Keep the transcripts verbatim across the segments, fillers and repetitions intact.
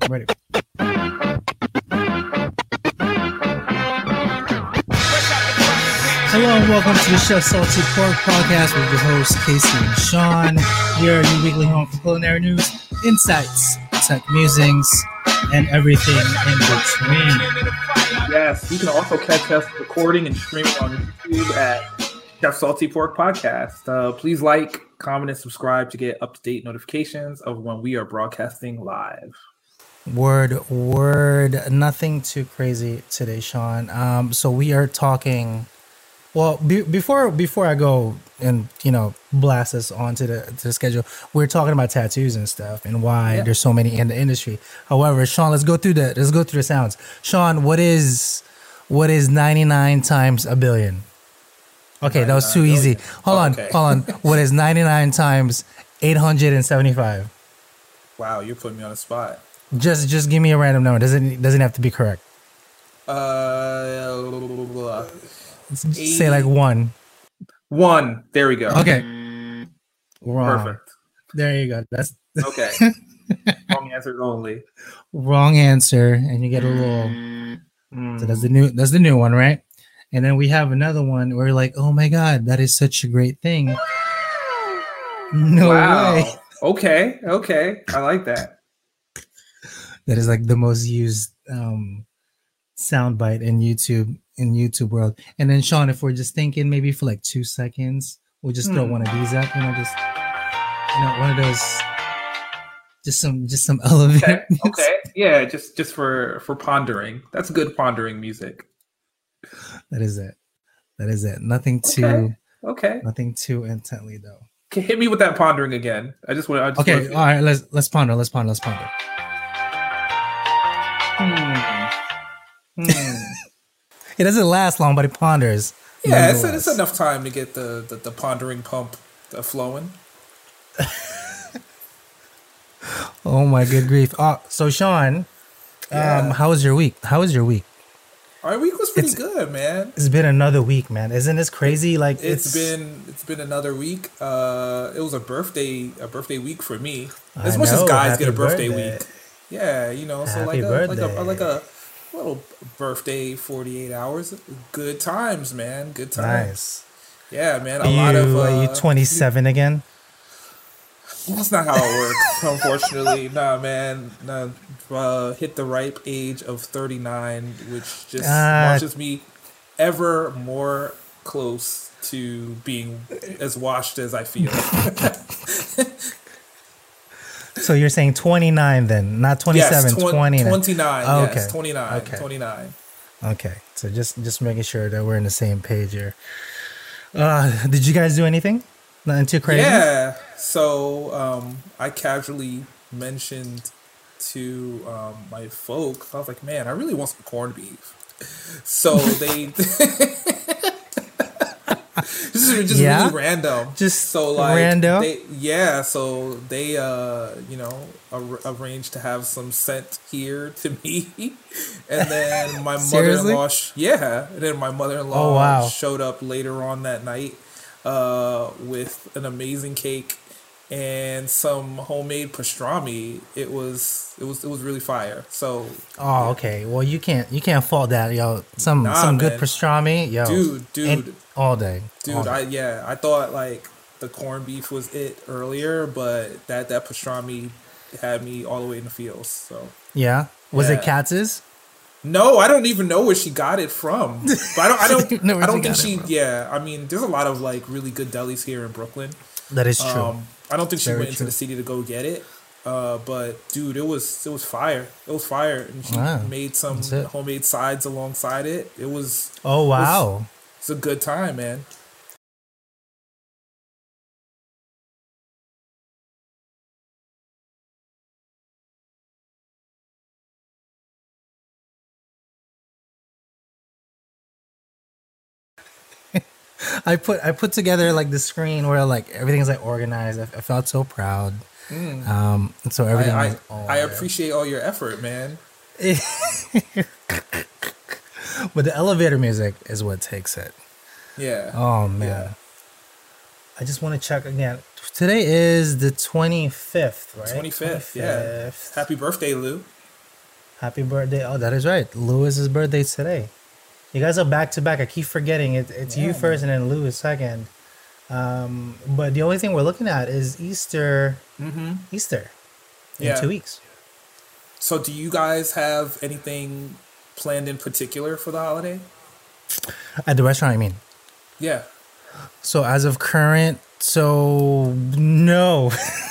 I'm ready. Hello and welcome to the Chef Salty Pork Podcast with your hosts Casey and Sean. We are your weekly home for culinary news, insights, tech musings, and everything in between. Yes, you can also catch us recording and streaming on YouTube at Chef Salty Pork Podcast. Uh, please like, comment, and subscribe to get up-to-date notifications of when we are broadcasting live. Word, word, nothing too crazy today, Sean. Um, so we are talking. Well, be, before before I go and you know blast us onto the to the schedule, we're talking about tattoos and stuff and why yeah. there's so many in the industry. However, Sean, let's go through the let's go through the sounds. Sean, what is what is ninety-nine times a billion? Okay, that was too billion. easy. Hold oh, on, okay. hold on. What is ninety-nine times eight hundred seventy-five? Wow, you're putting me on the spot. Just just give me a random number. Doesn't doesn't have to be correct. Uh, eighty. Say like one. One. There we go. Okay. Wrong. Perfect. There you go. That's okay. Wrong answer only. Wrong answer, and you get a little. Mm. So that's the new. That's the new one, right? And then we have another one where you're like, oh my god, that is such a great thing. No wow. way. Okay. Okay. I like that. That is like the most used um, soundbite in YouTube in YouTube world. And then Sean, if we're just thinking maybe for like two seconds, we'll just throw mm. one of these up, you know, just you know, one of those, just some just some elevator. Okay. okay. Yeah, just just for for pondering. That's good pondering music. That is it. That is it. Nothing too. Okay. okay. Nothing too intently though. Okay, hit me with that pondering again. I just want. I just okay. All right. Let's let's ponder. Let's ponder. Let's ponder. Hmm. Hmm. It doesn't last long, but it ponders. Yeah, it's, it's enough time to get the, the, the pondering pump uh, flowing. Oh my good grief! Uh, so Sean, yeah. um, how was your week? How was your week? Our week was pretty it's, good, man. It's been another week, man. Isn't this crazy? Like it's, it's been it's been another week. Uh, it was a birthday a birthday week for me. As I much know. as guys Happy get a birthday birthday. week. Yeah, you know, so Happy like a, birthday. like a like a little birthday forty-eight hours. Good times, man. Good times. Nice. Yeah, man. A are lot you, of. Uh, are you twenty-seven again? That's not how it works, unfortunately. Nah, man. Nah, uh, hit the ripe age of thirty-nine, which just uh, marches me ever more close to being as washed as I feel. So you're saying twenty-nine then, not twenty-seven, yes, tw- twenty-nine. twenty-nine, oh, yes, okay. twenty-nine, okay. twenty-nine. Okay, so just just making sure that we're on the same page here. Uh, did you guys do anything? Nothing too crazy? Yeah, so um, I casually mentioned to um, my folks, I was like, man, I really want some corned beef. So they... This is just yeah? really random. Just so like random. They, yeah, so they uh, you know ar- arranged to have some sent here to me, and then my mother-in-law, sh- yeah, and then my mother-in-law oh, wow. showed up later on that night uh, with an amazing cake and some homemade pastrami. It was it was it was really fire. So oh, yeah. okay. Well, you can't you can't fault that, yo. Some nah, some man. good pastrami, yo. Dude, dude. And all day. Dude, all day. I yeah, I thought like the corned beef was it earlier, but that that pastrami had me all the way in the feels. So yeah, was yeah. it Katz's? No, I don't even know where she got it from. But I don't, I don't, know I don't think she. she. Yeah, I mean, there's a lot of like really good delis here in Brooklyn. That is true. Um, I don't think she Very went into true. the city to go get it. Uh, but dude, it was it was fire. It was fire, and she wow. made some homemade sides alongside it. It was. Oh wow! It was, it's a good time, man. I put I put together like the screen where like everything's like organized. I, I felt so proud. Mm. Um, and so everything. I, was I, all I appreciate all your effort, man. But the elevator music is what takes it. Yeah. Oh man. Yeah. I just want to check again. Today is the twenty-fifth, right? twenty-fifth, yeah. Happy birthday, Lou. Happy birthday! Oh, that is right. Lewis's birthday's today. You guys are back to back. I keep forgetting it. It's you Yeah, first man. and then Lewis second. Um, but the only thing we're looking at is Easter. Mm-hmm. Easter in Yeah. two weeks. So, do you guys have anything planned in particular for the holiday? At the restaurant, I mean. Yeah. So as of current, so no,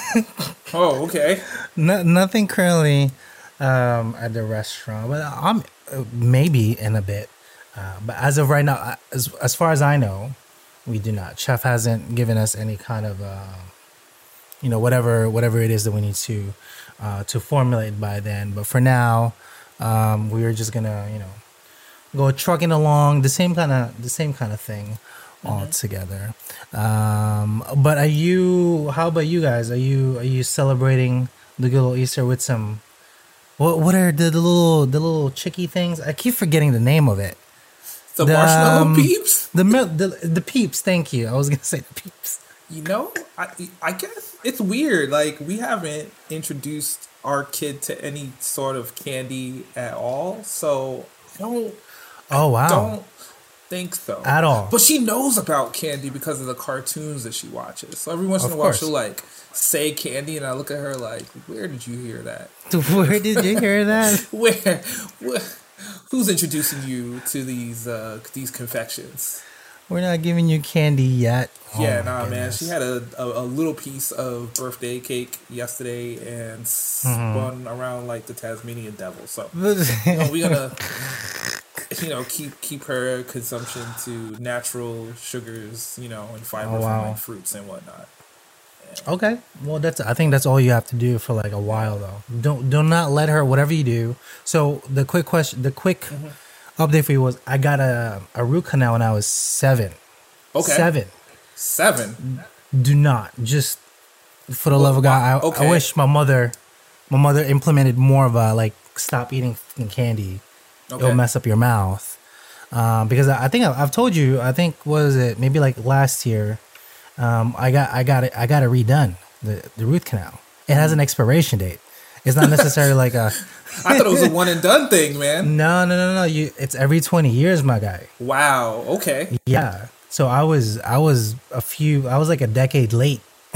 Oh, okay. no nothing currently um, at the restaurant. But I'm uh, maybe in a bit. Uh, but as of right now, uh, as as far as I know, we do not. Chef hasn't given us any kind of uh, you know whatever whatever it is that we need to uh, to formulate by then. But for now, um, we are just gonna you know go trucking along the same kind of the same kind of thing all together. Um, but are you? How about you guys? Are you are you celebrating the good old Easter with some? What what are the, the little the little chicky things? I keep forgetting the name of it. The, The marshmallow um, peeps. the mil- the the peeps. Thank you. I was gonna say the peeps. You know, I I guess it's weird. Like we haven't introduced our kid to any sort of candy at all, so I don't Oh wow! don't think so At all. But she knows about candy because of the cartoons that she watches. So every once in Of a while, course. she'll like say candy, and I look at her like, "Where did you hear that? Where did you hear that? Where? where who's introducing you to these uh, these confections?" We're not giving you candy yet. Oh, Yeah, my nah, man. goodness. She had a, a, a little piece of birthday cake yesterday and Mm-hmm. spun around like the Tasmanian devil. So, you know, we're gonna, you know, keep keep her consumption to natural sugars, you know, and fiber Oh, wow. from like fruits and whatnot. Okay. Well, that's. I think that's all you have to do for like a while, though. Don't do not let her. Whatever you do. So the quick question, the quick Mm-hmm. update for you was, I got a a root canal when I was seven. Okay, Seven. seven. Do not just for the love of God. I, okay. I wish my mother, my mother implemented more of a like stop eating fucking candy. Okay, It'll mess up your mouth. Um, because I, I think I, I've told you. I think what was it? Maybe like last year. Um, I got I got it I got it redone, the the root canal. It has an expiration date. It's not necessarily like a I thought it was a one and done thing, man. no no no no. You it's every twenty years, my guy. Wow. Okay. Yeah. So I was I was a few I was like a decade late,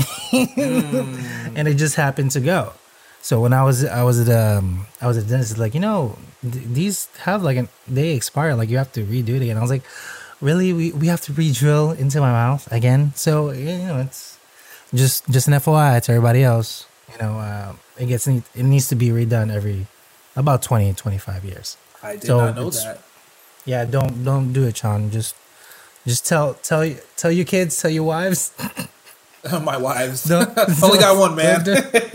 and it just happened to go. So when I was I was at um I was at dentist, like you know th- these have like an they expire, like you have to redo it again. I was like, really, we, we have to re-drill into my mouth again. So you know it's just just an F Y I to everybody else. You know uh, it gets it needs to be redone every about twenty twenty-five years. I did So not know it's- that. Yeah, don't don't do it, Sean. Just just tell tell tell your kids, tell your wives. My wives. Don't- Only got one, man. don't do-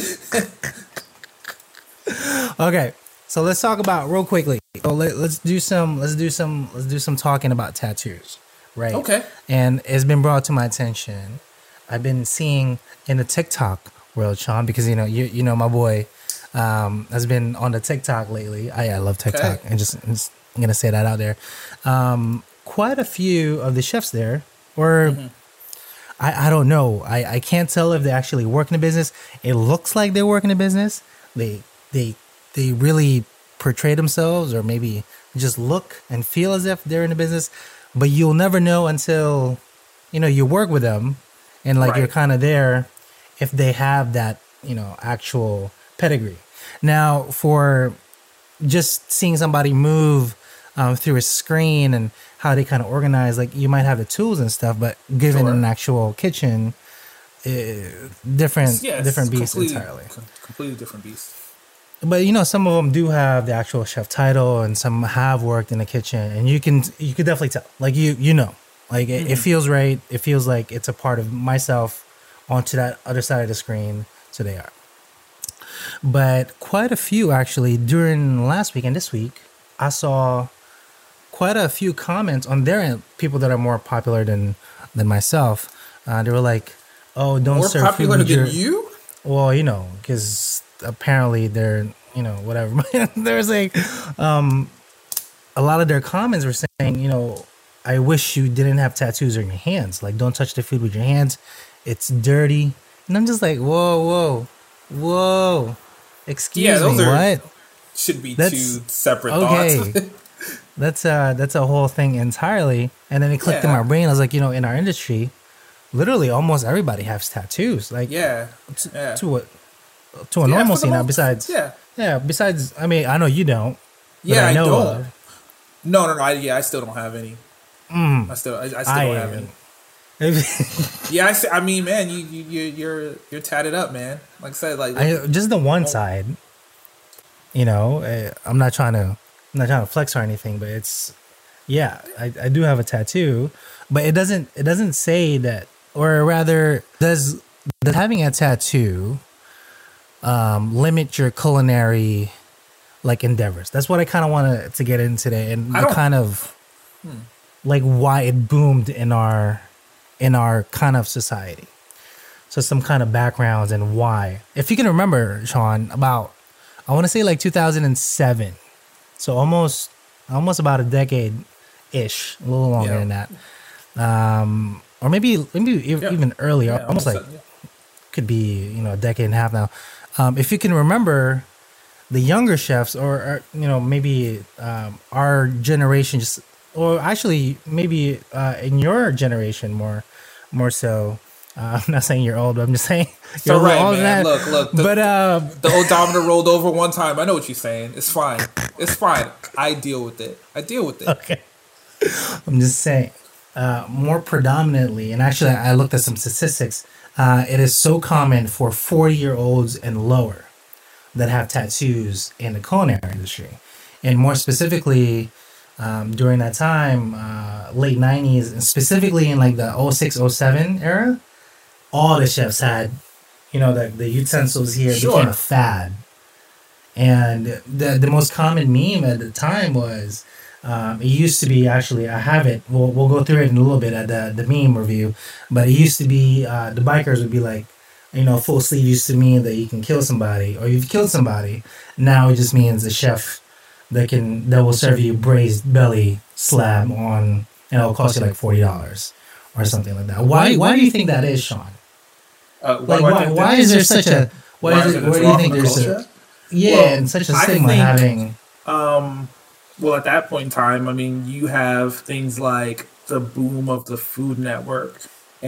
Okay, so let's talk about real quickly. So let, let's do some let's do some let's do some talking about tattoos, right? Okay. And it's been brought to my attention. I've been seeing in the TikTok world, Sean, because you know you you know my boy um, has been on the TikTok lately. I, I love TikTok. Okay. and just, I'm just I'm gonna say that out there. Um, quite a few of the chefs there, or Mm-hmm. I, I don't know. I, I can't tell if they actually work in the business. It looks like they work in the business. They they they really portray themselves, or maybe just look and feel as if they're in the business. But you'll never know until you know you work with them, and like you're Right. kind of there if they have that you know actual pedigree. Now for just seeing somebody move um, through a screen and how they kind of organize, like you might have the tools and stuff, but given Sure. an actual kitchen, uh, different Yes, different beast completely, entirely. com- completely different beast. But you know, some of them do have the actual chef title, and some have worked in the kitchen, and you can you could definitely tell. Like you you know, like it, it feels right. It feels like it's a part of myself onto that other side of the screen. So they are. But quite a few actually during last week and this week, I saw quite a few comments on their end, people that are more popular than than myself. Uh, they were like, "Oh, don't More serve popular food with than your-" you? Well, you know, because apparently they're, you know, whatever. There's like, um, a lot of their comments were saying, you know, I wish you didn't have tattoos on your hands. Like, don't touch the food with your hands. It's dirty. And I'm just like, whoa, whoa, whoa. Excuse Yeah, those me, are- what? should be That's two separate okay. thoughts. That's uh that's a whole thing entirely. And then it clicked in Yeah. my brain. I was like, you know, in our industry, literally almost everybody has tattoos. Like Yeah, to, yeah. to a to a Yeah, for normalcy the now. most- Besides, yeah, yeah. Besides, I mean, I know you don't. But yeah. I I, know. don't. Of. No, no, no. I, yeah, I still don't have any. I still, I, I still I don't have any. Yeah, I, see- I mean, man, you, you, you, you're, you're tatted up, man. Like I said, like, I just the one side. You know, eh, I'm not trying to, I'm not trying to flex or anything, but it's, yeah, I, I do have a tattoo, but it doesn't, it doesn't say that, or rather, does does having a tattoo um, limit your culinary like endeavors? That's what I kind of wanted to get in today, and I the don't- kind of like why it boomed in our in our kind of society. So some kind of backgrounds and why. If you can remember, Sean, about I want to say like two thousand seven. So almost almost about a decade ish, a little longer Yeah. than that. Um or maybe maybe e- Yeah. even earlier, yeah, almost like yeah. could be, you know, a decade and a half now. Um if you can remember the younger chefs or, or you know, maybe um our generation just or actually maybe uh in your generation more more so. Uh, I'm not saying you're old, but I'm just saying It's you're all a little right, older man. than Look, that. look. The, But uh, the odometer rolled over one time. I know what you're saying. It's fine. It's fine. I deal with it. I deal with it. okay, I'm just saying. Uh, more predominantly, and actually, I looked at some statistics. Uh, it is so common for forty year olds and lower that have tattoos in the culinary industry, and more specifically, um, during that time, uh, late nineties, and specifically in like the oh six oh seven era, all the chefs had, you know, the, the utensils here Sure. became a fad. And the the most common meme at the time was, um, it used to be actually, I have it, we'll, we'll go through it in a little bit at the, the meme review, but it used to be, uh, the bikers would be like, you know, full sleeve used to mean that you can kill somebody or you've killed somebody. Now it just means the chef that can, that will serve you braised belly slab on, and it'll cost you like forty dollars or something like that. Why, why do you think that is, Sean? Uh, Like, do I why, think why that- is there such a, why, why is is it, it a why do you draw think from the there's a, culture? yeah, Well, and such a I stigma think- having, Um, well, at that point in time, I mean, you have things like the boom of the Food Network,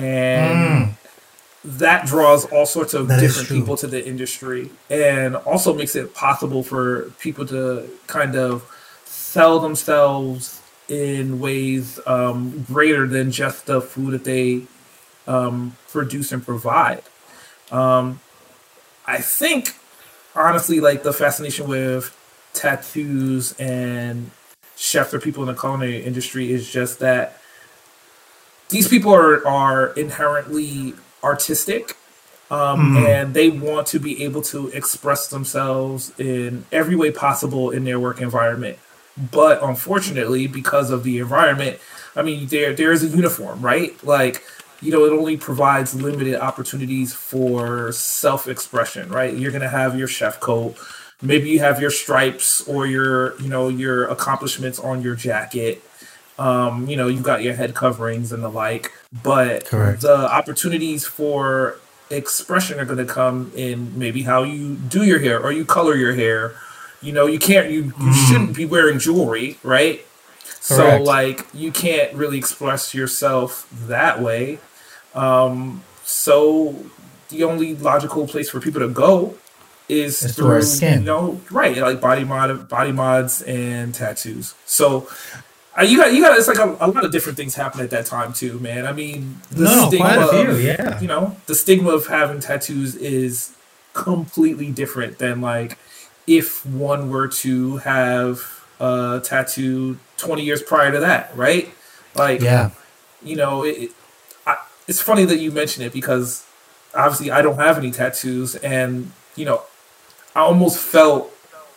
and that draws all sorts of Mm. That is different true. people to the industry, and also makes it possible for people to kind of sell themselves in ways um, greater than just the food that they um, produce and provide. Um, I think, honestly, like the fascination with tattoos and chefs or people in the culinary industry is just that these people are, are inherently artistic, um, and they want to be able to express themselves in every way possible in their work environment. But unfortunately, because of the environment, I mean, there there is a uniform, right? Like, you know, it only provides limited opportunities for self-expression, right? You're gonna have your chef coat, maybe you have your stripes or your, you know, your accomplishments on your jacket. Um, you know, you've got your head coverings and the like, but Correct. the opportunities for expression are going to come in maybe how you do your hair or you color your hair. You know, you can't, you, you shouldn't be wearing jewelry, right? So, Correct. like, you can't really express yourself that way. Um, so, the only logical place for people to go is It's through our through, skin. you know, right, like body mod, body mods and tattoos. So, uh, you got, you got. It's like a, a lot of different things happen at that time too, man. I mean, the No, no, stigma quite a few, of, yeah. you know, the stigma of having tattoos is completely different than like if one were to have a tattoo twenty years prior to that, right? Like, yeah. you know, it, it, I, it's funny that you mention it because obviously I don't have any tattoos, and you know, I almost felt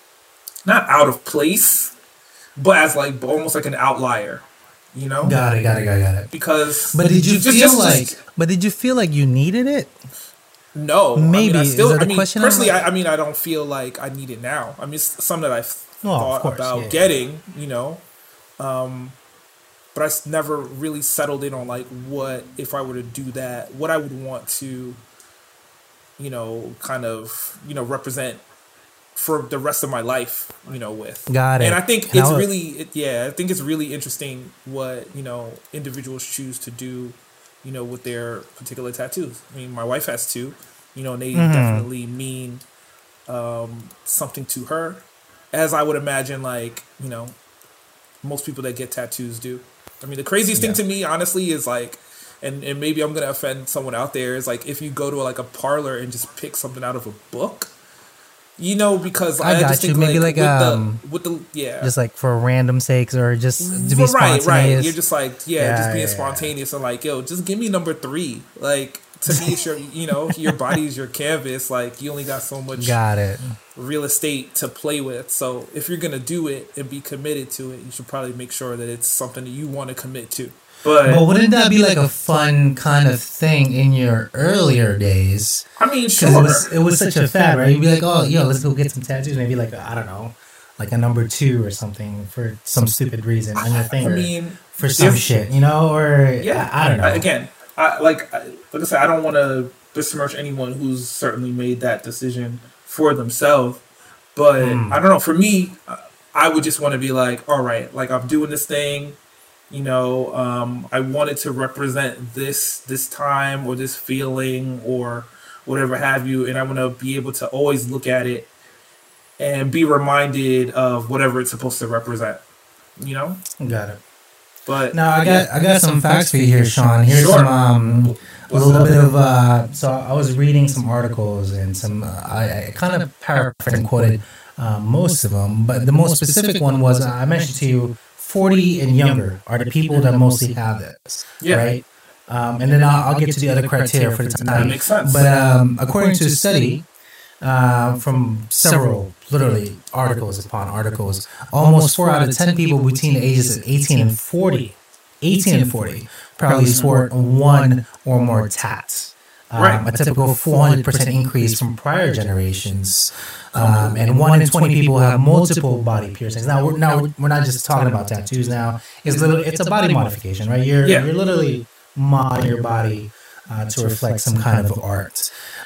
not out of place, but as like almost like an outlier, you know, Got it, got it, got it, got it. because But did you just- feel just- like, just- but did you feel like you needed it? no, Maybe. I, mean, I Is still, that the I mean, question? personally, I'm like- I, I mean, I don't feel like I need it now. I mean, it's something that I've Oh, of thought course, about yeah. getting, you know, um, but I s- never really settled in on like what if I were to do that, what I would want to, you know, kind of, you know, represent for the rest of my life, you know, with. Got it. And I think And it's I was- really, it, yeah, I think it's really interesting what, you know, individuals choose to do, you know, with their particular tattoos. I mean, my wife has two, you know, and they Mhm. definitely mean um, something to her, as I would imagine, like, you know, most people that get tattoos do. I mean, the craziest Yeah. thing to me, honestly, is like, and, and maybe I'm going to offend someone out there, is like if you go to like a parlor and just pick something out of a book, you know, because I I, got just you. think Maybe like, like, with, um, the, with the, yeah. just like for random sakes or just to be right, spontaneous. right. You're just like, yeah, Yeah, just being yeah, yeah. spontaneous and like, yo, just give me number three. Like, to me, it's your, you know, your body is your canvas. Like, you only got so much Got it. real estate to play with. So if you're gonna do it and be committed to it, you should probably make sure that it's something that you want to commit to. But, But wouldn't that be like a fun kind of thing in your earlier days? I mean, Because sure. it was it was such a fad, right? You'd be like, oh, yo, let's go get some tattoos. Maybe like I don't know, like a number two or something for some stupid reason on your I finger mean, for some if- shit, you know? Or yeah, I, I don't know. Again, I like I, like I said, I don't want to besmirch anyone who's certainly made that decision for themselves. But Hmm. I don't know. For me, I would just want to be like, all right, like I'm doing this thing. You know, um, I wanted to represent this this time or this feeling or whatever have you, and I want to be able to always look at it and be reminded of whatever it's supposed to represent. You know, Got it. but Now I got I got some facts for you here, Sean. Here's Sure. some um a little bit of uh. So I was reading some articles and some uh, I, I kind of paraphrased and quoted uh, most of them, but the most specific one was uh, I mentioned to you forty and younger are the people that mostly have this, Yeah. right? Um, and then I'll, I'll get to the other criteria for the that time. makes sense. But um, according to a study uh, from several, literally articles upon articles, almost four out of ten people between the ages of eighteen and forty, eighteen and forty, probably sport one or more tats. Um, Right. A typical four hundred percent increase from prior generations. Um, and one in twenty people have multiple body piercings. Now, we're, now we're not just talking about tattoos now. It's, literally, it's a body modification, right? You're, Yeah. you're literally modding your body uh, to reflect some kind of art.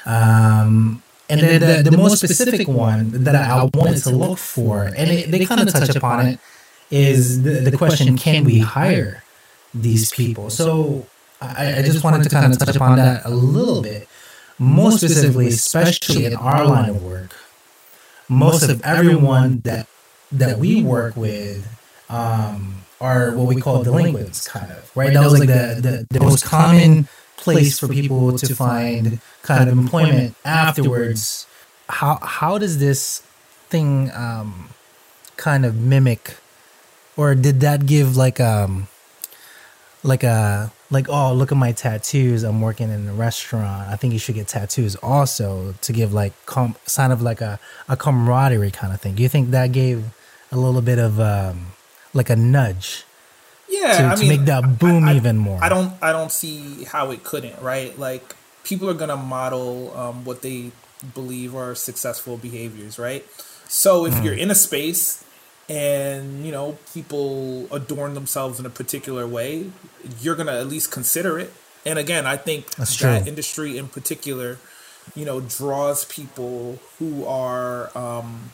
Um, and then the, the most specific one that I wanted to look for, and it, they kind of touch upon it, is the, the question, can we hire these people? So I, I just wanted to kind of touch upon that a little bit. Most specifically, especially in our line of work, most of everyone that that we work with um, are what we call delinquents, kind of, right? That was like the, the, the most common place for people to find kind of employment afterwards. How how does this thing um, kind of mimic, or did that give like um like a like oh, look at my tattoos, I'm working in a restaurant, I think you should get tattoos also, to give like com- sign of like a, a camaraderie kind of thing? Do you think that gave a little bit of um like a nudge yeah, to, I to mean, make that boom I- I- even more? I don't I don't see how it couldn't, right? Like people are gonna model um, what they believe are successful behaviors, right? So if Mm. you're in a space and you know people adorn themselves in a particular way, you're gonna at least consider it. And again, I think That's that true. industry in particular, you know, draws people who are, um,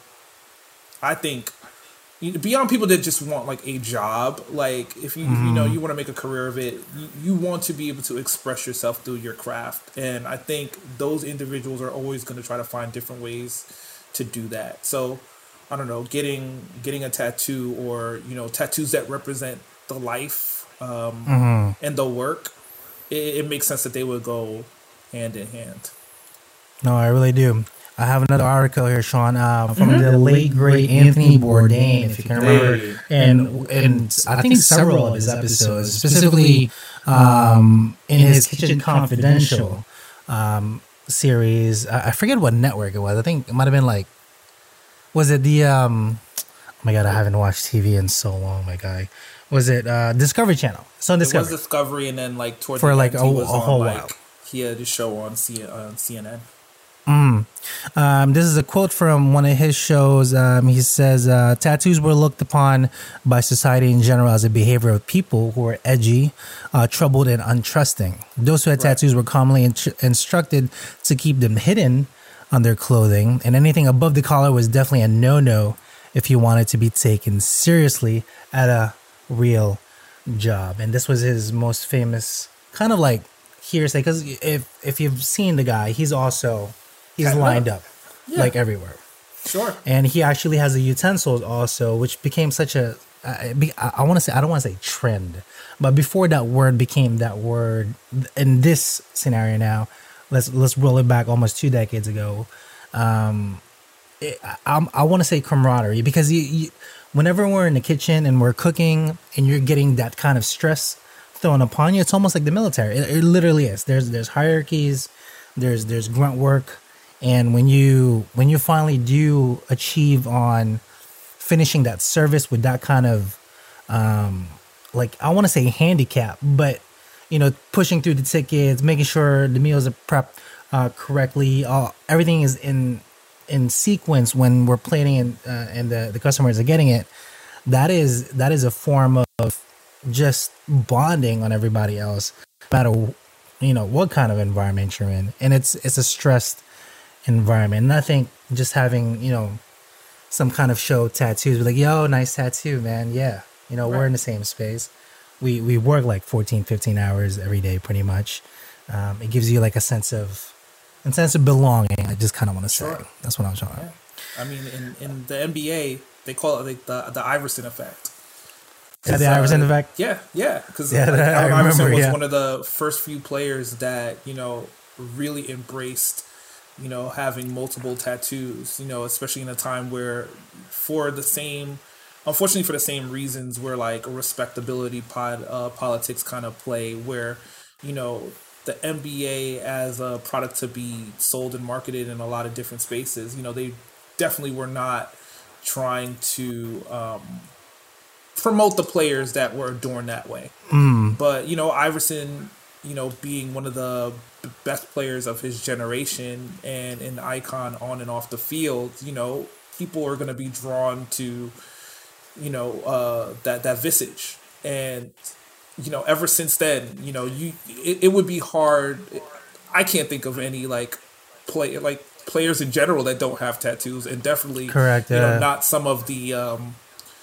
I think, beyond people that just want like a job. Like if you if you know you want to make a career of it, you, you want to be able to express yourself through your craft. And I think those individuals are always going to try to find different ways to do that. So I don't know, getting getting a tattoo, or you know, tattoos that represent the life um, Mm-hmm. and the work, it, it makes sense that they would go hand in hand. No, I really do. I have another article here, Sean, uh, from the late great Anthony Bourdain, if you can remember, Hey. and and I think several of his episodes, specifically um, in his Kitchen Confidential um, series. I I forget what network it was. I think it might have been like, was it the? Um, oh my God, I haven't watched T V in so long, my guy. Was it uh, Discovery Channel? So on It was Discovery. Discovery, and then like toward For, the like, end, a- he was a on, whole like, while. He had a show on C- on C N N. Mm. Um, this is a quote from one of his shows. Um, he says, uh, tattoos were looked upon by society in general as a behavior of people who were edgy, uh, troubled, and untrusting. Those who had Right. tattoos were commonly in- instructed to keep them hidden on their clothing, and anything above the collar was definitely a no-no if you wanted to be taken seriously at a real job. And this was his most famous kind of like hearsay, because if if you've seen the guy, he's also he's Kinda. lined up Yeah. like everywhere. Sure. And he actually has the utensils also, which became such a I, I want to say I don't want to say trend, but before that word became that word in this scenario now, let's let's roll it back almost two decades ago. Um, it, I, I want to say camaraderie, because you, you, whenever we're in the kitchen and we're cooking and you're getting that kind of stress thrown upon you, it's almost like the military. It, it literally is. There's there's hierarchies, there's there's grunt work, and when you when you finally do achieve on finishing that service with that kind of um, like I want to say handicap, but you know, pushing through the tickets, making sure the meals are prepped uh, correctly, all everything is in in sequence when we're plating and uh, and the, the customers are getting it. That is that is a form of just bonding on everybody else, no matter you know what kind of environment you're in, and it's it's a stressed environment. And I think just having you know some kind of show tattoos, like yo, nice tattoo, man. Yeah, you know right. We're in the same space. We we work like fourteen, fifteen hours every day, pretty much. Um, it gives you like a sense of a sense of belonging. I just kind of want to say Sure. That's what I'm trying to. Yeah. I mean, in, in the N B A, they call it like the the Iverson effect. Yeah, the Iverson uh, effect. Yeah, yeah, because yeah, like, Allen Iverson remember, was yeah. one of the first few players that you know really embraced you know having multiple tattoos. You know, especially in a time where, for the same, unfortunately for the same reasons, where like respectability pod uh, politics kind of play, where you know the N B A as a product to be sold and marketed in a lot of different spaces. You know, they definitely were not trying to um, promote the players that were adorned that way. Mm. But, you know, Iverson, you know, being one of the best players of his generation and an icon on and off the field, you know, people are going to be drawn to, you know, uh, that, that visage. And, you know, ever since then, you know, you it, it would be hard. I can't think of any like play like players in general that don't have tattoos, and definitely correct. You yeah. know, not some of the um,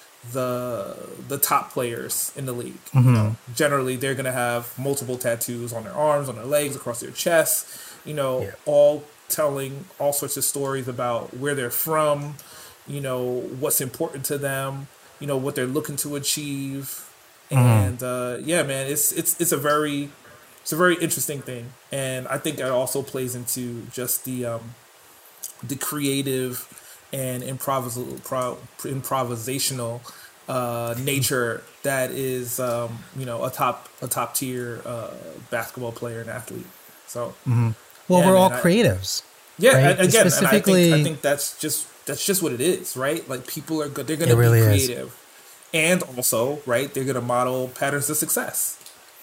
the the top players in the league. Mm-hmm. You know, generally, they're gonna have multiple tattoos on their arms, on their legs, across their chest. You know, yeah. all telling all sorts of stories about where they're from. You know, what's important to them. You know, what they're looking to achieve. And uh, yeah, man, it's it's it's a very it's a very interesting thing, and I think it also plays into just the um, the creative and improvis- pro- improvisational uh, nature that is um, you know a top a top tier uh, basketball player and athlete. So mm-hmm. well, yeah, we're man, all I, creatives. Yeah, right? and again, specifically, and I think I think that's just that's just what it is, right? Like people are good; they're going to really be creative. Is. And also, right, they're going to model patterns of success.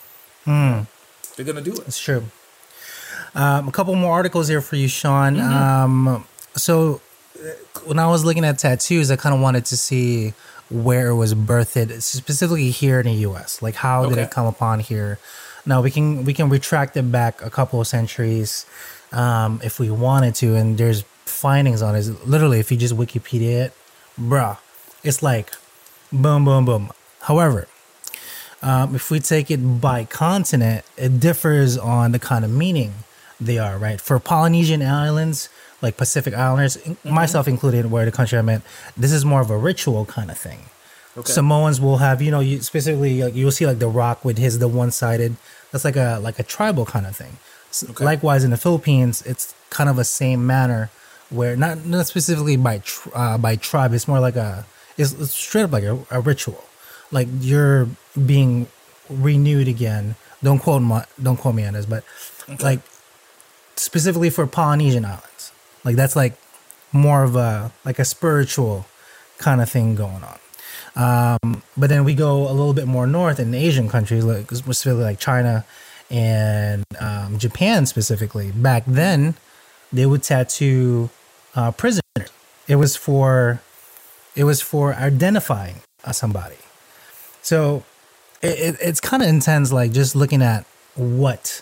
Mm. They're going to do it. It's true. Um, a couple more articles here for you, Sean. Mm-hmm. Um, so when I was looking at tattoos, I kind of wanted to see where it was birthed, specifically here in the U S. Like, how okay. did it come upon here? Now, we can we can retract it back a couple of centuries um, if we wanted to, and there's findings on it. Literally, if you just Wikipedia it, bruh, it's like... boom, boom, boom. However, um, if we take it by continent, it differs on the kind of meaning they are, right? For Polynesian islands, like Pacific Islanders, mm-hmm. myself included, where the country I'm in, this is more of a ritual kind of thing. Okay. Samoans will have, you know, you specifically, like, you'll see like the Rock with his, the one-sided, that's like a like a tribal kind of thing. Okay. Likewise, in the Philippines, it's kind of a same manner where, not, not specifically by, tr- uh, by tribe, it's more like a, It's, it's straight up like a, a ritual, like you're being renewed again. Don't quote my, don't quote me on this, but okay. like specifically for Polynesian islands, like that's like more of a like a spiritual kind of thing going on. Um, but then we go a little bit more north in Asian countries, like specifically like China and um, Japan specifically. Back then, they would tattoo uh, prisoners. It was for It was for identifying somebody. So it, it, it's kind of intense, like just looking at what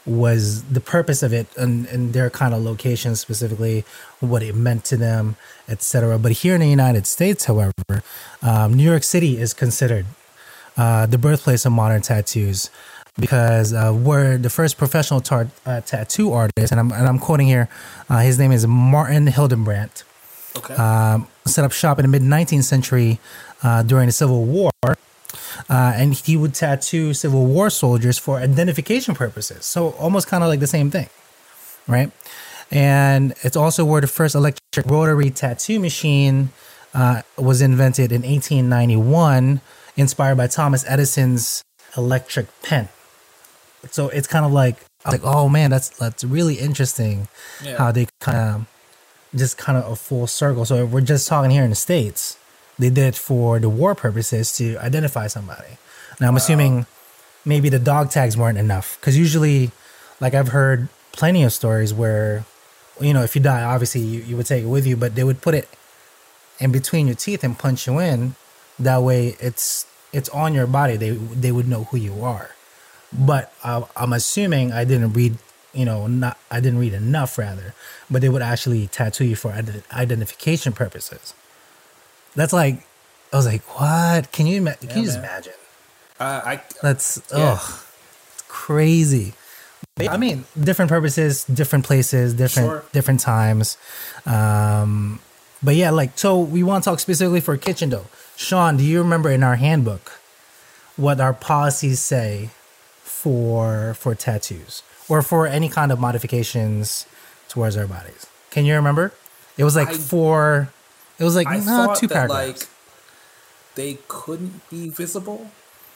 was the purpose of it and, and their kind of location specifically, what it meant to them, et cetera. But here in the United States, however, um, New York City is considered uh, the birthplace of modern tattoos because uh, we're the first professional tar- uh, tattoo artist, and I'm and I'm quoting here. Uh, his name is Martin Hildebrandt. Okay. Um, set up shop in the mid nineteenth century uh, during the Civil War. Uh, and he would tattoo Civil War soldiers for identification purposes. So almost kind of like the same thing, right? And it's also where the first electric rotary tattoo machine uh, was invented in eighteen ninety-one, inspired by Thomas Edison's electric pen. So it's kind of like, I was like, oh man, that's that's really interesting Yeah. how they kind of just kind of a full circle. So if we're just talking here in the States, they did it for the war purposes to identify somebody. Now, I'm Wow. assuming maybe the dog tags weren't enough. Because usually, like I've heard plenty of stories where, you know, if you die, obviously you, you would take it with you, but they would put it in between your teeth and punch you in. That way it's it's on your body. They they would know who you are. But uh, I'm assuming I didn't read, you know, not I didn't read enough rather, but they would actually tattoo you for ident- identification purposes. That's like, I was like, what? Can you ima- can Yeah, you just man. imagine? Uh, I That's Yeah. oh, it's crazy. I mean, different purposes, different places, different Sure. different times. Um, but yeah, like so, we want to talk specifically for kitchen though. Sean, do you remember in our handbook what our policies say for for tattoos or for any kind of modifications towards our bodies? Can you remember? It was like I- four. It was like I no, thought two that paragraphs. like they couldn't be visible.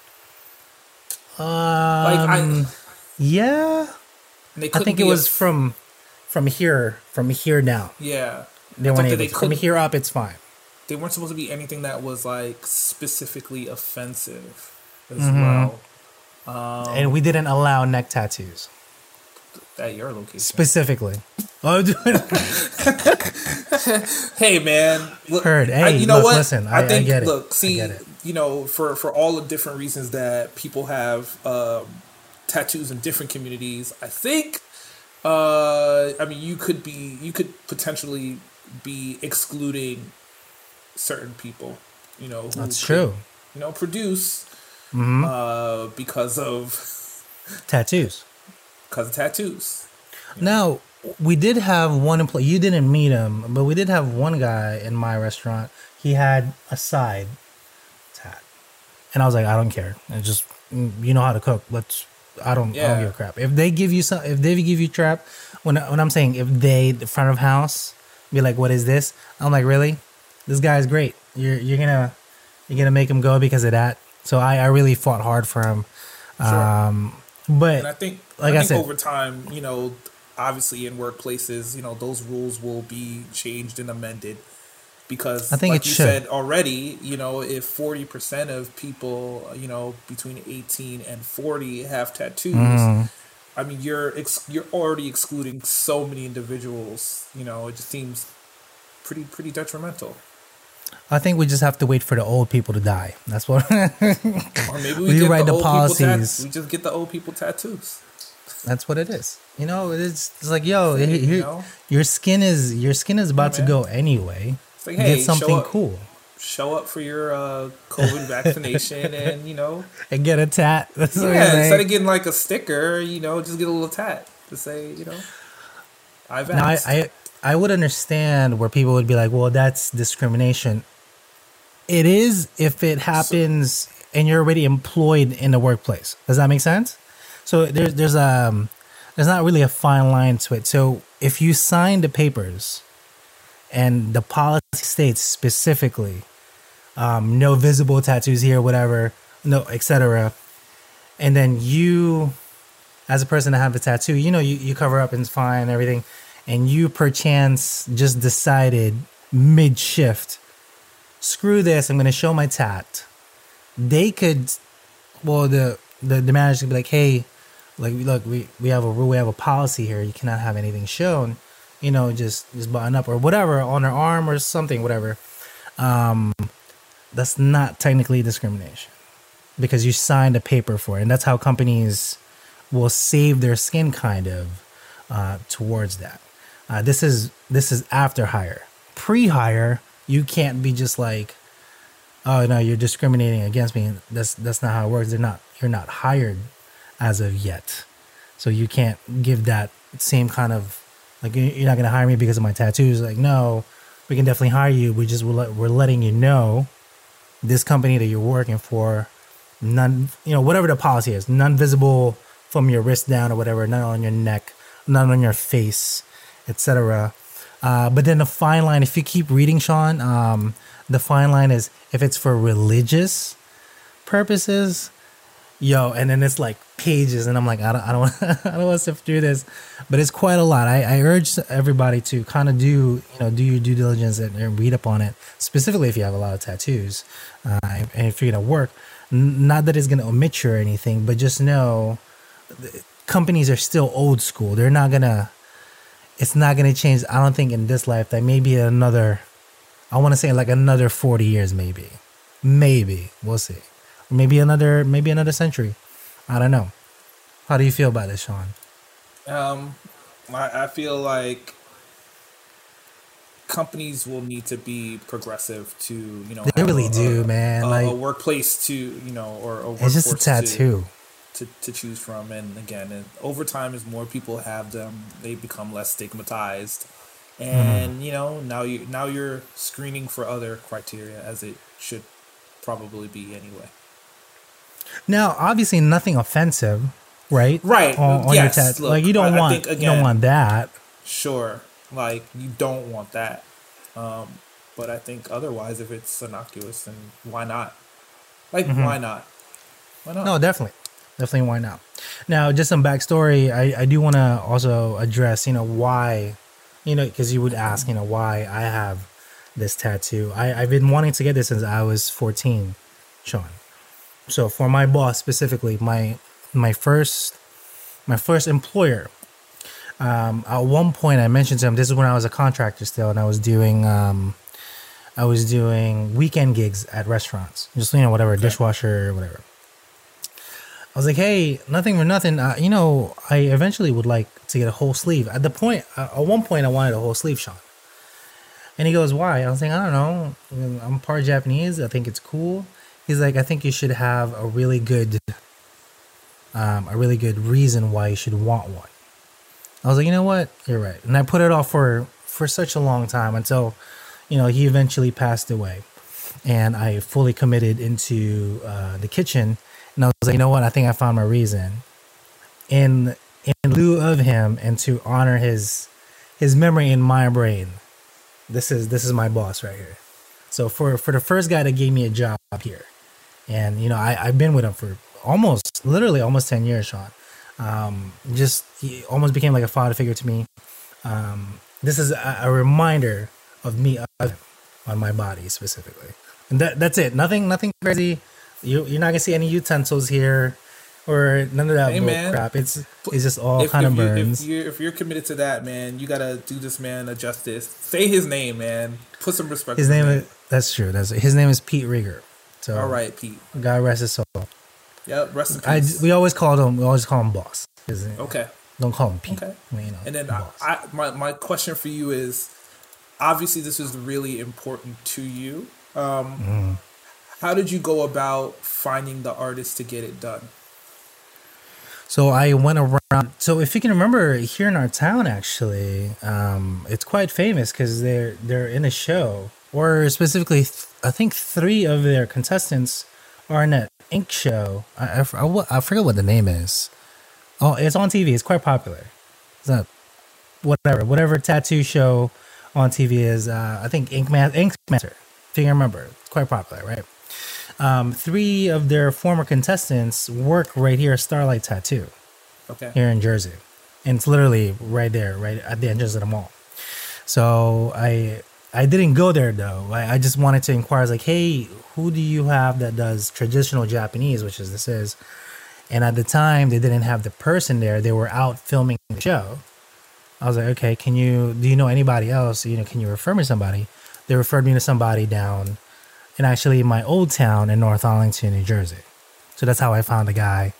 um, Like I, yeah. they I couldn't think it be was a- from from here from here down. yeah. They I thought weren't that able they to. From couldn't- here up, it's fine. They weren't supposed to be anything that was like specifically offensive as Mm-hmm. well. Um, And we didn't allow neck tattoos at your location. specifically. Oh, dude. Hey man, look, Heard. Hey, I, you know look, what? listen, I- I think get it. look, I see, get it. you know, for for all the different reasons that people have um, tattoos in different communities, I think. Uh, I mean, you could be, you could potentially be excluding certain people. You know, who That's could, true. You know, produce Mm-hmm. uh, because of Tattoos. because of tattoos. Now, we did have one employee. You didn't meet him, but we did have one guy in my restaurant. He had a side tat, and I was like, I don't care. I just mm, you know how to cook. Let's. I don't. I Yeah. don't give a crap. If they give you some, if they give you trap, when when I'm saying if they the front of house be like, what is this? I'm like, really? This guy's great. You're you're gonna you're gonna make him go because of that. So I I really fought hard for him. Sure. Um, but And I think, like I I think said- over time, you know, obviously in workplaces, you know, those rules will be changed and amended because, I think like it you should. said already, you know, if forty percent of people, you know, between eighteen and forty have tattoos, Mm. I mean, you're ex- you're already excluding so many individuals. You know, it just seems pretty pretty detrimental. I think we just have to wait for the old people to die. That's what. Or maybe we, We get write the, the old people tat- policies. we just get the old people tattoos. That's what it is. You know, it's, it's like, yo, You here- here- know? your skin is your skin is about Yeah, to man. go anyway. It's like, hey, Get something show up, cool show up for your uh, COVID vaccination, and you know, and get a tat. That's what I'm yeah, saying. instead of getting like a sticker, you know, just get a little tat to say, you know, I Now, I, vaxxed. I I would understand where people would be like, well, that's discrimination. It is if it happens and you're already employed in the workplace. Does that make sense? So there's there's um there's not really a fine line to it. So if you sign the papers and the policy states specifically um, no visible tattoos here, whatever, no, et cetera, and then you, as a person that have a tattoo, you know, you, you cover up and it's fine and everything, and you perchance just decided mid shift, screw this, I'm going to show my tat. They could, well, the, the, the manager could be like, hey, like, look, we, we have a rule, we have a policy here. You cannot have anything shown, you know, just, just button up or whatever on their arm or something, whatever. Um, that's not technically discrimination because you signed a paper for it. And that's how companies will save their skin kind of uh, towards that. Uh, this is this is after hire. Pre-hire, you can't be just like, oh no, you're discriminating against me. That's that's not how it works. They're not. You're not hired as of yet, so you can't give that same kind of like you're not gonna hire me because of my tattoos. Like no, we can definitely hire you. We just we're, we're letting you know this company that you're working for, none, you know, whatever the policy is, none visible from your wrist down or whatever, none on your neck, none on your face, et cetera. Uh, but then the fine line, if you keep reading, Sean, um, the fine line is if it's for religious purposes, yo, and then it's like pages, and I'm like, I don't, I don't, I don't want to sift through this, but it's quite a lot. I, I urge everybody to kind of do, you know, do your due diligence and, and read up on it, specifically if you have a lot of tattoos, uh, and if you're gonna work. N- not that it's gonna omit you or anything, but just know companies are still old school. They're not gonna. It's not gonna change. I don't think in this lifetime. Maybe another. I want to say like another forty years, maybe, maybe we'll see. Maybe another, maybe another century. I don't know. How do you feel about this, Sean? Um, I, I feel like companies will need to be progressive to, you know, they really a, do, a, man. A, like a workplace to, you know, or a it's just a tattoo to, to, to choose from. And again, and over time, as more people have them, they become less stigmatized. And mm. you know, now you now you're screening for other criteria, as it should probably be anyway. Now, obviously, nothing offensive, right? Right. On, on yes. your tat- Look, like you don't I, want, I think, again, you don't want that. Sure. Like you don't want that. Um, but I think otherwise, if it's innocuous, then why not? Like, mm-hmm. why not? Why not? No, definitely, definitely, why not? Now, just some backstory. I I do want to also address, you know, why, you know, because you would ask, you know, why I have this tattoo. I I've been wanting to get this since I was fourteen, Sean. So for my boss specifically, my my first my first employer, um, at one point I mentioned to him, this is when I was a contractor still, and I was doing um, I was doing weekend gigs at restaurants, just, you know, whatever, okay. Dishwasher or whatever. I was like, hey, nothing for nothing. Uh, you know, I eventually would like to get a whole sleeve. At the point, uh, at one point, I wanted a whole sleeve, Sean. And he goes, why? I was like, I don't know. I'm part Japanese. I think it's cool. He's like, I think you should have a really good, um, a really good reason why you should want one. I was like, you know what? You're right. And I put it off for, for such a long time until, you know, he eventually passed away. And I fully committed into uh, the kitchen. And I was like, you know what? I think I found my reason. In in lieu of him, and to honor his his memory in my brain, this is this is my boss right here. So for, for the first guy that gave me a job here, and you know, I, I've been with him for almost, literally almost ten years, Sean. Um, just he almost became like a father figure to me. Um, this is a, a reminder of me of him on my body specifically, and that that's it. Nothing nothing crazy. You you're not gonna see any utensils here, or none of that hey, man, crap. It's it's just all if, kind if of you, burns. If you're if you're committed to that, man, you gotta do this man a justice. Say his name, man. Put some respect. His name, name is that's true. That's his name is Pete Rieger. So all right, Pete. God rest his soul. Yep, rest in peace. I, we always called him. We always call him boss. Okay. Don't call him Pete. Okay. I mean, you know, and then I, I, my my question for you is, obviously this is really important to you. Um, mm. How did you go about finding the artist to get it done? So I went around. So if you can remember, here in our town, actually, um, it's quite famous because they're they're in a show, or specifically, I think three of their contestants are in that Ink show. I, I, I forget what the name is. Oh, it's on T V. It's quite popular. It's not whatever whatever tattoo show on T V is. Uh, I think Ink Ma- Ink Master. If you can remember, it's quite popular, right? Um, three of their former contestants work right here at Starlight Tattoo. Okay. Here in Jersey. And it's literally right there, right at the entrance of the mall. So I I didn't go there though. I, I just wanted to inquire, like, hey, who do you have that does traditional Japanese, which is this is. And at the time they didn't have the person there. They were out filming the show. I was like, okay, can you do you know anybody else? You know, can you refer me to somebody? They referred me to somebody down in actually my old town in North Arlington, New Jersey. So that's how I found a guy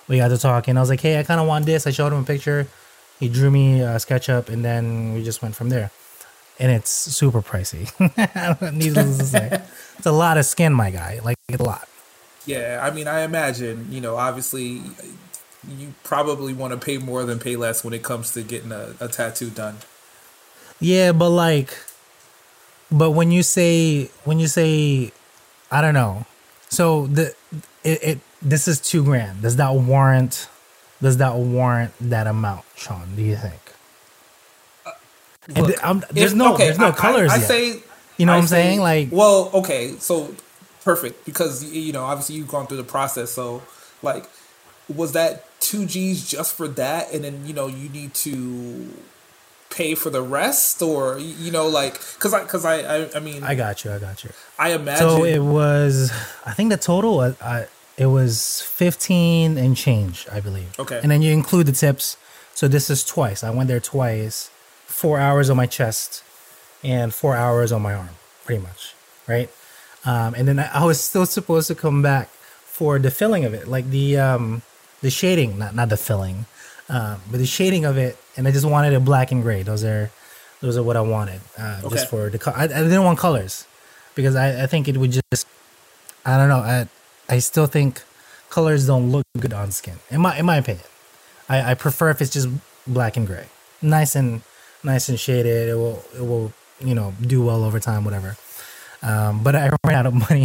We got to talking. I was like, hey, I kind of want this. I showed him a picture. He drew me a SketchUp, and then we just went from there. And it's super pricey. Needless to say, it's a lot of skin, my guy. Like it's a lot. Yeah, I mean, I imagine, you know, obviously, you probably want to pay more than pay less when it comes to getting a, a tattoo done. Yeah, but like, but when you say when you say, I don't know. So the it, it this is two grand. Does that warrant? Does that warrant that amount, Sean? Do you think? Look, th- I'm- there's if- no okay, there's no I, colors I, I yet. say, You know I what I'm say- saying? Like, well, okay, so perfect because you know, obviously you've gone through the process. So, like, was that two G's just for that, and then you know you need to pay for the rest, or you know, like, because I, because I, I, I mean, I got you. I got you. I imagine. So it was, I think the total, uh, uh, it was fifteen and change, I believe. Okay. And then you include the tips. So this is twice. I went there twice, four hours on my chest and four hours on my arm, pretty much. Right. Um, and then I, I was still supposed to come back for the filling of it, like the, um, the shading, not, not the filling, um, but the shading of it. And I just wanted it black and gray. Those are, those are what I wanted. Uh, Okay. just for the, co- I, I didn't want colors because I, I think it would just, I don't know. I, I still think colors don't look good on skin. In my, in my opinion, I, I prefer if it's just black and gray, nice and nice and shaded. It will, it will, you know, do well over time, whatever. Um, but I ran out of money.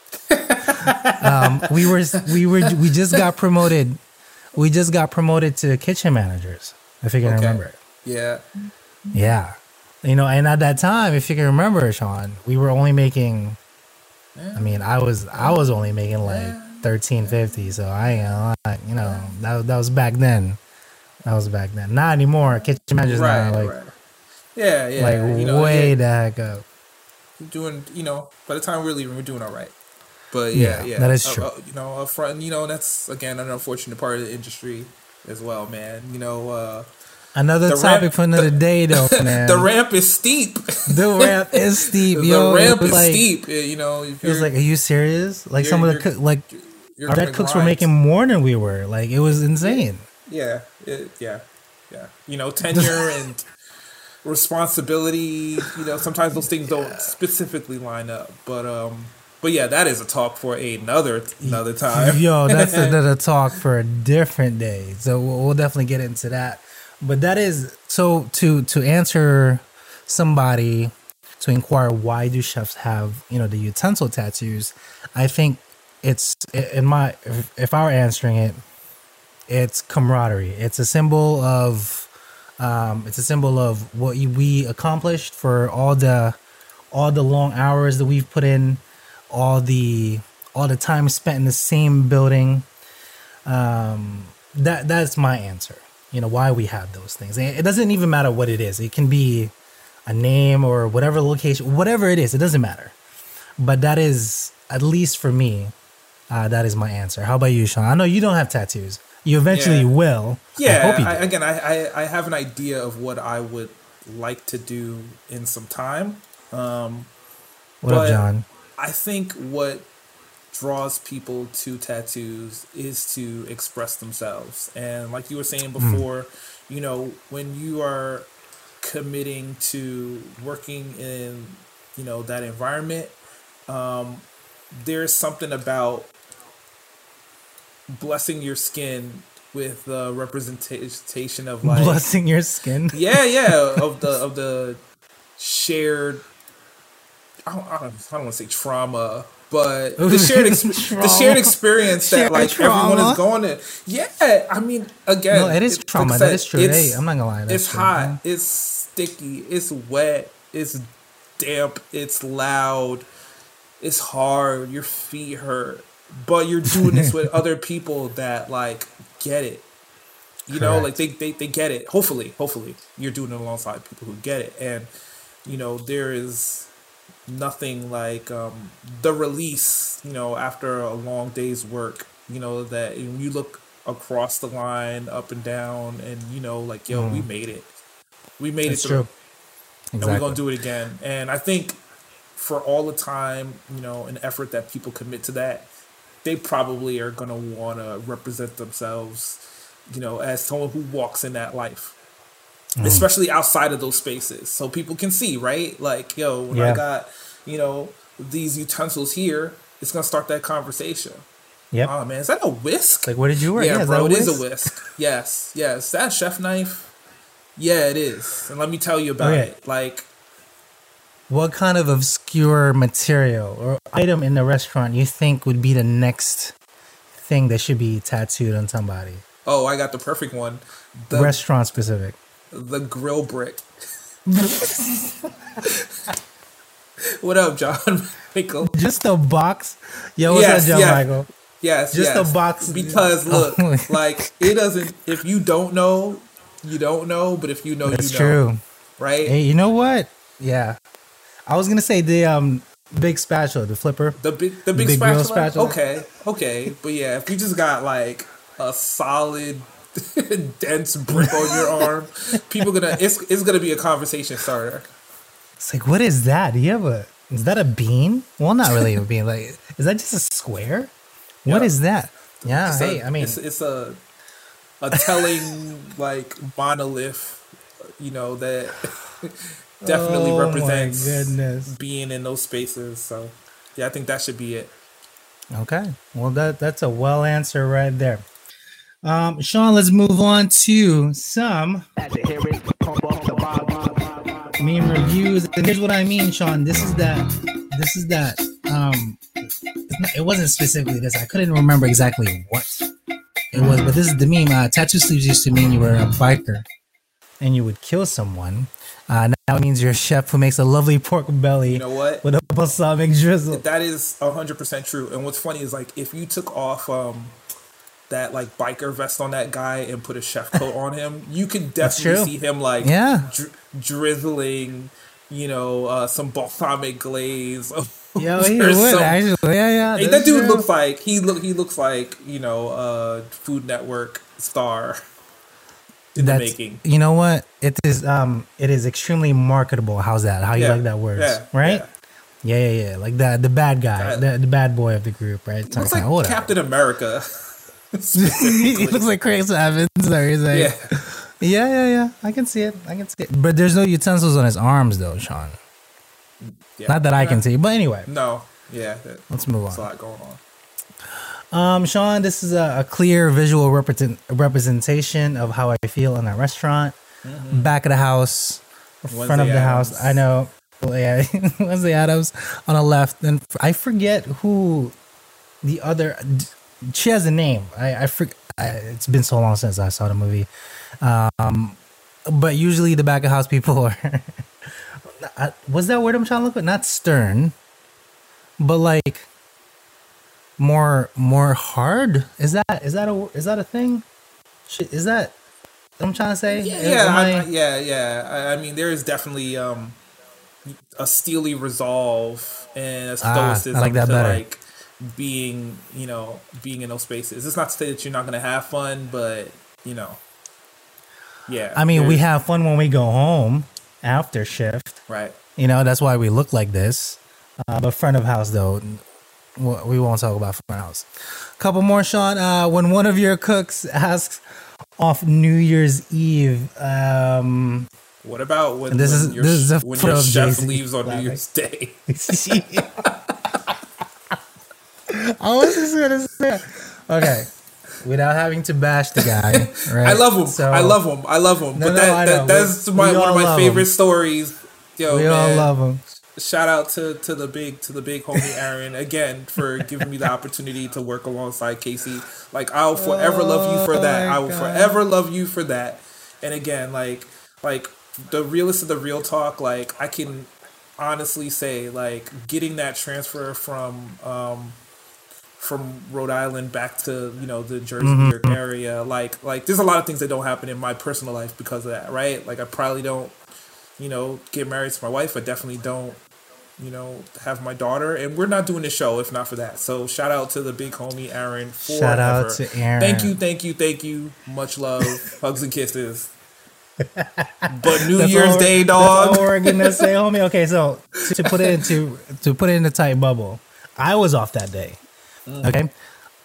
um, we were, we were, we just got promoted. We just got promoted to kitchen managers. If you can Okay. remember. Yeah. Yeah. You know, and at that time, if you can remember, Sean, we were only making, I mean, I was, I was only making like thirteen fifty. So I ain't gonna lie, you know, that, that was back then. That was back then. Not anymore. Kitchen managers Right. now, like, right. Yeah. Yeah. like you know, way yeah, the heck up. doing, you know, by the time we're leaving, we're doing all right. But yeah, Yeah, yeah, that is Uh, true. uh, you know, up front, you know, that's again an unfortunate part of the industry as well, man. You know, uh, Another the topic ramp- for another day, though, man. the ramp is steep. The ramp is steep, the yo. It ramp was is like, steep. uh, You know, if it was you're- like, are you serious? Like you're- some of the you're- cook, like you're our gonna vet cooks were grind. making more than we were. Like it was insane. Yeah, it, yeah, yeah. You know, tenure and responsibility. You know, sometimes those things don't specifically line up. But um, but yeah, that is a talk for another another time. Yo, that's another talk for a different day. So we'll, we'll definitely get into that. But that is so to to answer somebody to inquire why do chefs have, you know, the utensil tattoos. I think it's in my if, if I were answering it, it's camaraderie. It's a symbol of um, it's a symbol of what you- we accomplished for all the all the long hours that we've put in, all the all the time spent in the same building. Um, that that's my answer. You know why we have those things. And it doesn't even matter what it is. It can be a name or whatever location, whatever it is. It doesn't matter. But that is, at least for me, uh, that is my answer. How about you, Sean? I know you don't have tattoos. You eventually Yeah. will. Yeah, I hope you do. I, again, I, I I have an idea of what I would like to do in some time. Um, what up, but John? I think what draws people to tattoos is to express themselves. And like you were saying before, you know, when you are committing to working in, you know, that environment, um, there's something about blessing your skin with the representation of like Blessing your skin. yeah, yeah, of the of the shared. I don't, I don't, I don't want to say trauma, but the shared ex- the shared experience that Shared like everyone trauma. is going to. Yeah, I mean, again, No, it is like I trauma. said, That is true. it's- Hey, I'm not gonna lie. That's It's true. hot. It's sticky. It's wet. It's damp. It's loud. It's hard. Your feet hurt, but you're doing this with other people that like get it. You know, Correct. like they, they, they get it. Hopefully, hopefully you're doing it alongside people who get it. And, you know, there is nothing like um, the release, you know, after a long day's work, you know, that when you look across the line, up and down, and, you know, like, yo, we made it. We made That's it through. true. And Exactly. we're going to do it again. And I think for all the time, you know, and effort that people commit to that, they probably are gonna want to represent themselves, you know, as someone who walks in that life. Mm. Especially outside of those spaces, so people can see, right? Like, yo, when yeah. I got, you know, these utensils here, it's gonna start that conversation. Yeah. Oh man, is that a whisk? Like, what did you wear? Yeah, yeah bro, it whisk? is a whisk. Yes, yes. That chef knife. Yeah, it is. And let me tell you about okay. it. Like, what kind of obscure material or item in the restaurant you think would be the next thing that should be tattooed on somebody? Oh, I got the perfect one. The, restaurant specific. The grill brick. What up, John Michael? Just a box. Yo, what's yes, up, John yes. Michael? Yes, just yes. a box. Because look, oh. like it doesn't. If you don't know, you don't know. But if you know, That's you know. True. Right? Hey, you know what? Yeah, I was gonna say the um big spatula, the flipper, the big the big, the big spatula? spatula. Okay, okay, but yeah, if you just got like a solid. dense brick on your arm, people gonna it's it's gonna be a conversation starter. It's like, what is that? Do you have a is that a bean? Well, not really a bean. Like, is that just a square? What yeah. is that? Yeah, it's hey, a, I mean, it's, it's a a telling like monolith, you know, that definitely oh represents my goodness. being in those spaces. So yeah, I think that should be it. Okay, well that that's a well answer right there. Um, Sean, let's move on to some meme reviews. And here's what I mean, Sean. This is that. This is that. Um, it wasn't specifically this. I couldn't remember exactly what it was, but this is the meme. Uh, tattoo sleeves used to mean you were a biker and you would kill someone. Uh, now it means you're a chef who makes a lovely pork belly. You know what? With a balsamic drizzle. That is a hundred percent true. And what's funny is like if you took off um. that like biker vest on that guy and put a chef coat on him, you can definitely see him like yeah. dri- drizzling, you know, uh, some balsamic glaze. Yeah, he would some, actually. Yeah, yeah. Hey, that dude true. looks like he look he looks like you know a Food Network star in That's, the making. You know what? It is um it is extremely marketable. How's that? How you yeah. like that word? Yeah. Right? Yeah. yeah, yeah, yeah. Like the the bad guy, that, the, the bad boy of the group, right? Looks like oh, Captain America. He looks like Chris Evans. Or he's like, yeah. yeah, yeah, yeah. I can see it. I can see it. But there's no utensils on his arms, though, Sean. Yeah. Not that I can see. But anyway. No. Yeah. Let's move on. There's a lot going on. Um, Sean, this is a, a clear visual represent, representation of how I feel in a restaurant. Mm-hmm. Back of the house, Wednesday front of the Adams. house. I know. Well, yeah, Wednesday Adams on the left. And I forget who the other... She has a name. I, I forget. It's been so long since I saw the movie. Um, but usually the back of house people are. Was that word I'm trying to look at? Not stern, but like more more hard. Is that is that a is that a thing? Is that what I'm trying to say? Yeah, yeah, I, I, yeah, yeah. I, I mean, there is definitely um, a steely resolve and a stoicism ah, I like that to better. like. being you know being in those spaces. It's not to say that you're not going to have fun, but you know yeah I mean we have fun when we go home after shift, right? You know, that's why we look like this, uh, but front of house though we won't talk about front of house. Couple more, Sean. Uh, when one of your cooks asks off New Year's Eve, um what about when, this when is your, this is a when your chef Jason leaves on New Year's Day? I was just gonna say, okay, without having to bash the guy. Right? I love him. So, I love him. I love him. No, but no, that, that that's we, my we one of my favorite him. stories. Yo, we man, all love him. Shout out to, to the big to the big homie Aaron again for giving me the opportunity to work alongside Casey. Like I'll forever oh, love you for that. I will God. forever love you for that. And again, like like the realest of the real talk. Like I can honestly say, like getting that transfer from. Um, from Rhode Island back to, you know, the Jersey, New York area. Like, like there's a lot of things that don't happen in my personal life because of that, right? Like, I probably don't, you know, get married to my wife. I definitely don't, you know, have my daughter. And we're not doing this show if not for that. So, shout out to the big homie, Aaron. Shout out to Aaron. Thank you, thank you, thank you. Much love. Hugs and kisses. But New that's Year's all, Day, dog. That's all we're gonna say, homie. Okay, so to, to put it into to put it in a tight bubble, I was off that day. Okay,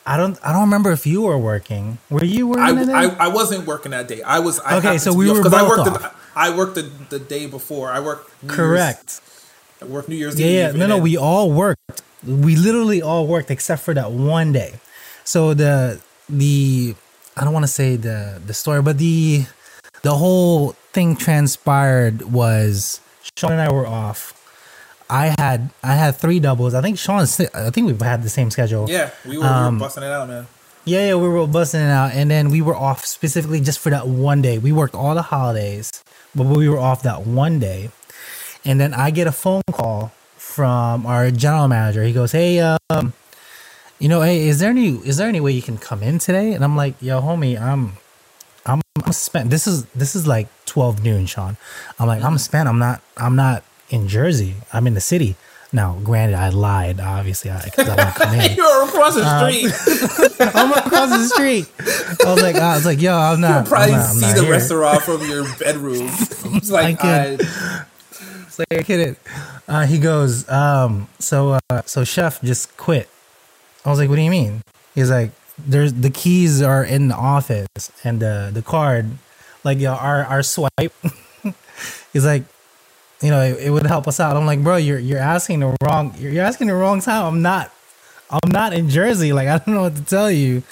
I don't I don't remember if you were working. Were you working that day? I, I I wasn't working that day. I was I Okay, so to we be were because I both worked off. the, I worked the, the day before. I worked New Correct. Year's, I worked New Year's Yeah, Eve. yeah. No, no, then, we all worked. We literally all worked except for that one day. So the the I don't want to say the the story, but the the whole thing transpired was Sean and I were off. I had I had three doubles. I think Sean. I think we had the same schedule. yeah, we were, Um, we were busting it out, man. Yeah, yeah, we were busting it out, and then we were off specifically just for that one day. We worked all the holidays, but we were off that one day. And then I get a phone call from our general manager. He goes, "Hey, um, you know, hey, is there any is there any way you can come in today?" And I'm like, "Yo, homie, I'm I'm, I'm spent. This is this is like twelve noon, Sean. I'm like, I'm spent. I'm not I'm not in Jersey. I'm in the city." Now, granted, I lied. Obviously, I because I don't come in. You're across the Um, street. I'm across the street. I was like, I was like, yo, I'm not. You'll probably I'm not, I'm see not the here. restaurant from your bedroom. It's like I could. I, It's like I kidding. Uh, he goes, um, so uh, so chef just quit. I was like, what do you mean? He's like, there's the keys are in the office and the the card, like yo, our our swipe. He's like, you know, it, it would help us out. I'm like, bro, you're you're asking the wrong you're, you're asking the wrong time. I'm not I'm not in Jersey. Like I don't know what to tell you.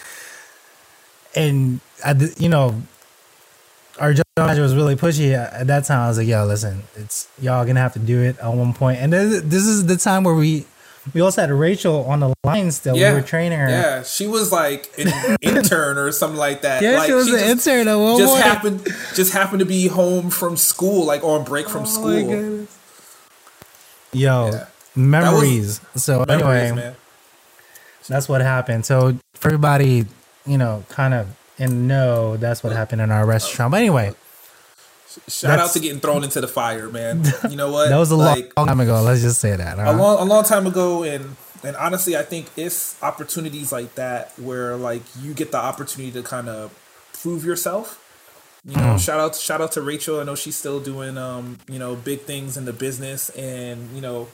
And I, d- you know, our general manager was really pushy at, at that time. I was like, yo, listen, it's y'all gonna have to do it at one point. And then this is the time where we we also had Rachel on the line still. yeah, We were training her. Yeah, she was like an intern or something like that. Yeah, like, she was an just, intern at one just point. happened just happened to be home from school, like on break from Oh my school. goodness. Yo, Yeah. memories. So Memories, anyway, man. that's what happened. So for everybody, you know, kind of in know, that's what happened in our restaurant. But anyway, Shout out That's- to getting thrown into the fire, man. You know what? that was a like, long time ago. Let's just say that. a huh? long a long time ago, and and honestly, I think it's opportunities like that where like you get the opportunity to kind of prove yourself. You know, Mm. shout out shout out to Rachel. I know she's still doing um you know big things in the business, and you know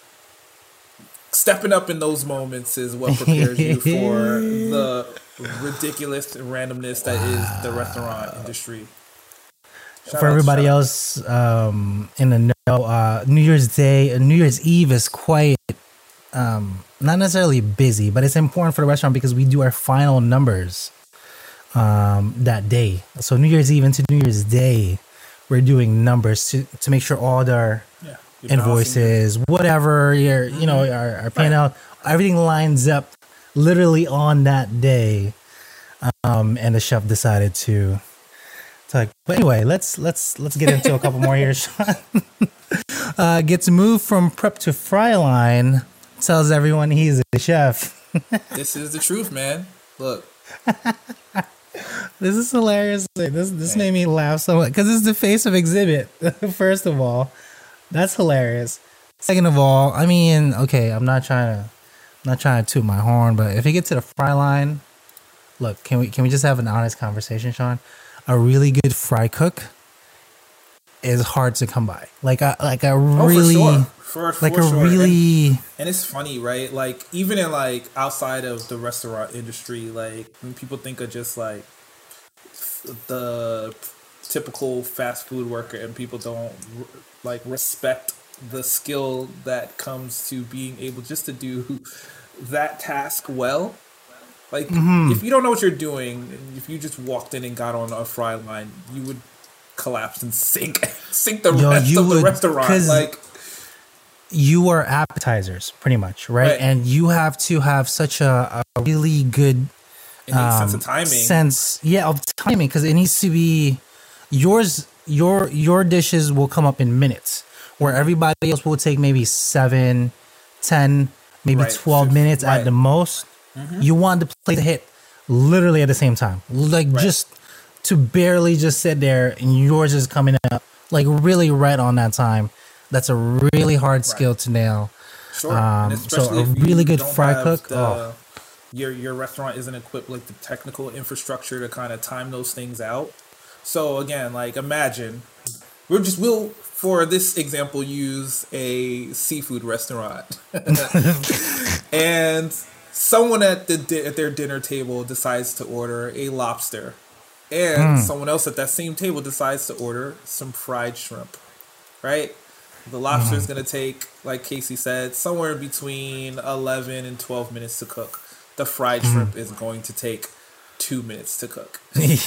stepping up in those moments is what prepares you for the ridiculous randomness that is the restaurant industry. Shout For out- everybody shout out. else um, in the know, uh, New Year's Day, uh, New Year's Eve is quite um, not necessarily busy, but it's important for the restaurant because we do our final numbers um, that day. So New Year's Eve into New Year's Day, we're doing numbers to, to make sure all the Yeah, you're balancing invoices, whatever your you know our, our paying out, everything lines up literally on that day. Um, and the chef decided to. to like, but anyway, let's let's let's get into a couple more here. Sean uh, gets moved from prep to fry line. Tells everyone he's a chef. This is the truth, man. Look, This is hilarious. This this made me laugh so much because it's the face of Exhibit. First of all, that's hilarious. Second of all, I mean, okay, I'm not trying to, I'm not trying to toot my horn, but if you get to the fry line, look, can we can we just have an honest conversation, Sean? A really good fry cook is hard to come by. Like a like a oh, really for sure. For, for like a sure. really And, and it's funny, right? Like even in like outside of the restaurant industry, like when people think of just like the typical fast food worker, and people don't like respect the skill that comes to being able just to do that task well. Like Mm-hmm. if you don't know what you're doing, if you just walked in and got on a fry line, you would collapse and sink sink the Yo, rest you of the would- restaurant. 'cause Like you are appetizers pretty much, right? Right. And you have to have such a, a really good it makes sense um, of timing. sense, yeah, of timing because it needs to be yours. Your your dishes will come up in minutes, where everybody else will take maybe seven, ten, maybe Right. twelve minutes Right. at the most. You want the plate to hit literally at the same time, like Right. just to barely just sit there and yours is coming up like really right on that time. That's a really hard skill to nail. Sure. Um, And so especially a if you really good don't fry have cook, the- oh. Your your restaurant isn't equipped like the technical infrastructure to kind of time those things out. So again, like imagine we'll just we'll for this example use a seafood restaurant, and someone at the di- at their dinner table decides to order a lobster, and mm. someone else at that same table decides to order some fried shrimp, right? The lobster is mm. going to take, like Casey said, somewhere between eleven and twelve minutes to cook. The fried mm. shrimp is going to take two minutes to cook.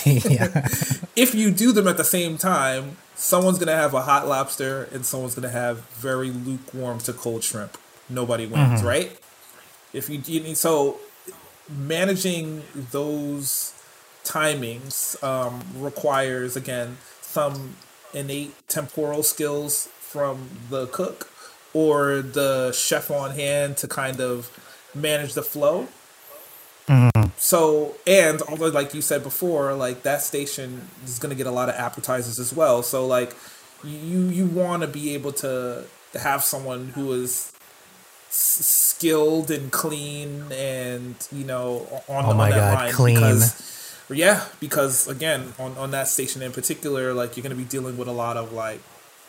If you do them at the same time, someone's going to have a hot lobster and someone's going to have very lukewarm to cold shrimp. Nobody wins, mm-hmm. right? If you, you so managing those timings um, requires, again, some innate temporal skills from the cook or the chef on hand to kind of manage the flow. Mm-hmm. So, and although, like you said before, like that station is going to get a lot of appetizers as well. So, like you, you want to be able to have someone who is s- skilled and clean, and you know, on, oh on my that god, line clean. Because, yeah, because again, on on that station in particular, like you're going to be dealing with a lot of like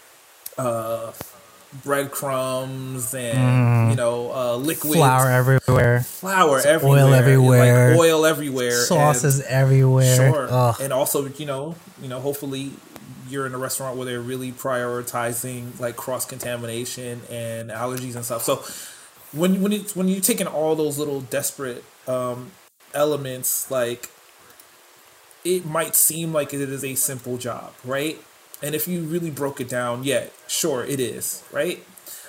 uh, breadcrumbs and mm. you know uh, liquids, flour everywhere, flour everywhere, oil everywhere, like oil everywhere, sauces everywhere. Sure, Ugh. And also you know you know hopefully you're in a restaurant where they're really prioritizing like cross contamination and allergies and stuff. So when when it's when you're taking all those little desperate um, elements, like it might seem like it is a simple job, right? And if you really broke it down, yeah, sure, it is, right?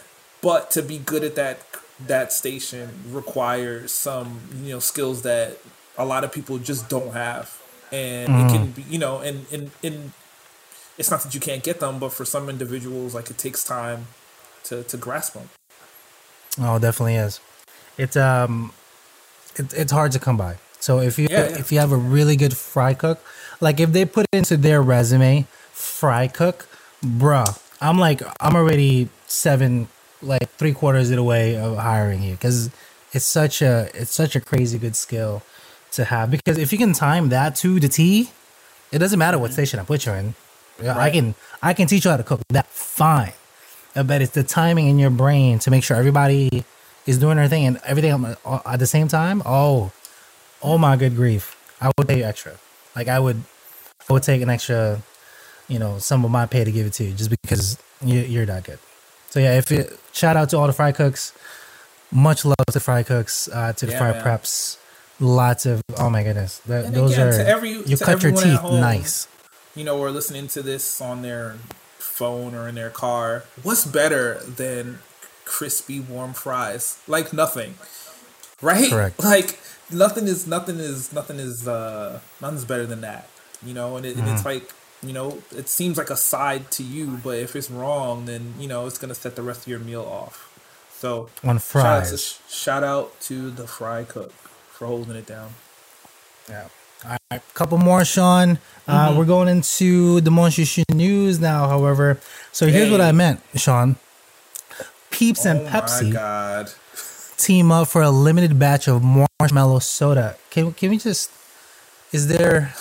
But to be good at that that station requires some, you know, skills that a lot of people just don't have. And mm. it can be, you know, and, and, and it's not that you can't get them, but for some individuals, like it takes time to, to grasp them. Oh, it definitely is. It's um, it, it's hard to come by. So if you yeah, yeah. if you have a really good fry cook, like if they put it into their resume, fry cook, bruh, I'm like, I'm already seven, like three quarters of the way of hiring you, because it's such a, it's such a crazy good skill to have. Because if you can time that to the T, it doesn't matter what station I put you in. Right. I can, I can teach you how to cook that fine. But it's the timing in your brain to make sure everybody is doing their thing and everything at the same time. Oh, oh my good grief! I would pay extra. Like I would, I would take an extra, you know, some of my pay to give it to you just because you, you're that good. So yeah, if it, shout out to all the fry cooks. Much love to fry cooks, uh, to the yeah, fry man. preps. Lots of, oh my goodness, the, those again, are to every, you to cut your teeth home, nice. You know, or listening to this on their phone or in their car. What's better than crispy warm fries? Like nothing, right? Correct. Like nothing is nothing is nothing is uh, nothing's better than that. You know, and, it, mm-hmm. and it's like. You know, it seems like a side to you, but if it's wrong, then, you know, it's going to set the rest of your meal off. So, on fries. Shout out, to, shout out to the fry cook for holding it down. Yeah. All right. Couple more, Sean. Mm-hmm. Uh, we're going into the Monshushu news now, however. So, here's hey. what I meant, Sean. Peeps oh and Pepsi my God. team up for a limited batch of marshmallow soda. Can, can we just... Is there...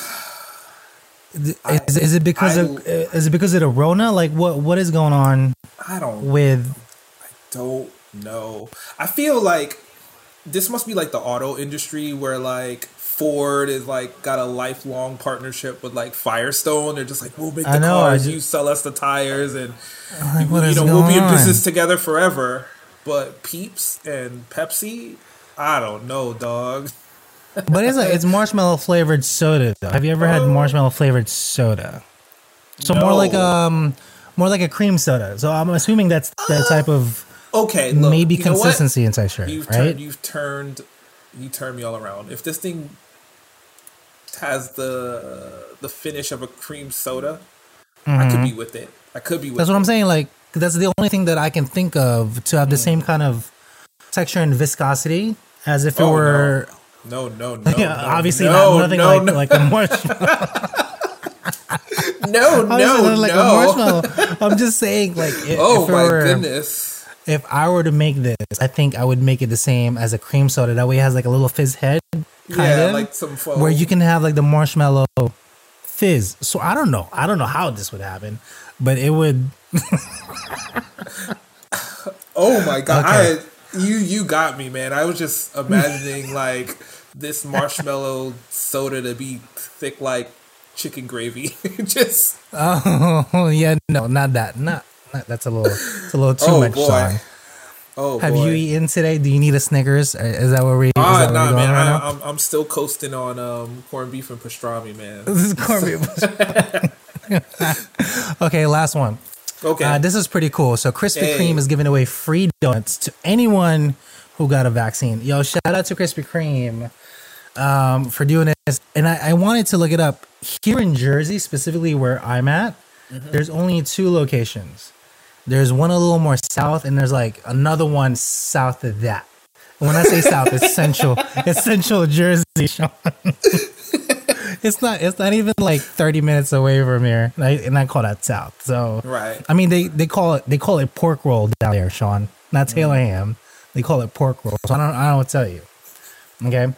Is, I, is it because I, of is it because of the Rona? Like what what is going on? I don't with. I don't know. I feel like this must be like the auto industry where like Ford is like got a lifelong partnership with like Firestone. They're just like, we'll make the know, cars, just, you sell us the tires, and like, you, you know we'll be in business together forever. But Peeps and Pepsi, I don't know, dog. But it's like it's marshmallow flavored soda. Though. Have you ever had marshmallow flavored soda? So no. more like um, more like a cream soda. So I'm assuming that's that type of okay, look, maybe consistency and texture, you've right? Turned, you've turned, you turned me all around. If this thing has the the finish of a cream soda, mm-hmm. I could be with it. I could be with. That's it. what I'm saying. Like that's the only thing that I can think of to have mm. the same kind of texture and viscosity as if it oh, were. No. No, no, no. Yeah, no, obviously no, not, nothing no, like no. like a marshmallow. no, no, like no. A marshmallow. I'm just saying, like, if, oh if it my were, goodness. If I were to make this, I think I would make it the same as a cream soda. That way, it has like a little fizz head, kind yeah, of, like some foam. where you can have like the marshmallow fizz. So I don't know. I don't know how this would happen, but it would. Oh my god! Okay. I. You you got me, man. I was just imagining like this marshmallow soda to be thick like chicken gravy. Just Oh yeah, no, not that. Not, not that's a little, it's a little too oh much, boy, Sean. oh Have boy. you eaten today? Do you need a Snickers? Is that what we? Is Ah, that what nah, we're going man. right I, now? I'm I'm still coasting on um corned beef and pastrami, man. This is corned beef. Okay, last one. Okay. Uh, this is pretty cool. So Krispy Hey. Kreme is giving away free donuts to anyone who got a vaccine. Yo, shout out to Krispy Kreme um, for doing this. And I, I wanted to look it up. Here in Jersey, specifically where I'm at, mm-hmm. there's only two locations. There's one a little more south, and there's like another one south of that. When I say south, it's central. It's central Jersey, Sean. It's not. It's not even like thirty minutes away from here, and I, and I call that south. So, Right. I mean, they, they call it they call it pork roll down there, Sean. Not Taylor mm. ham. They call it pork roll. So I don't I don't know what to tell you. Okay.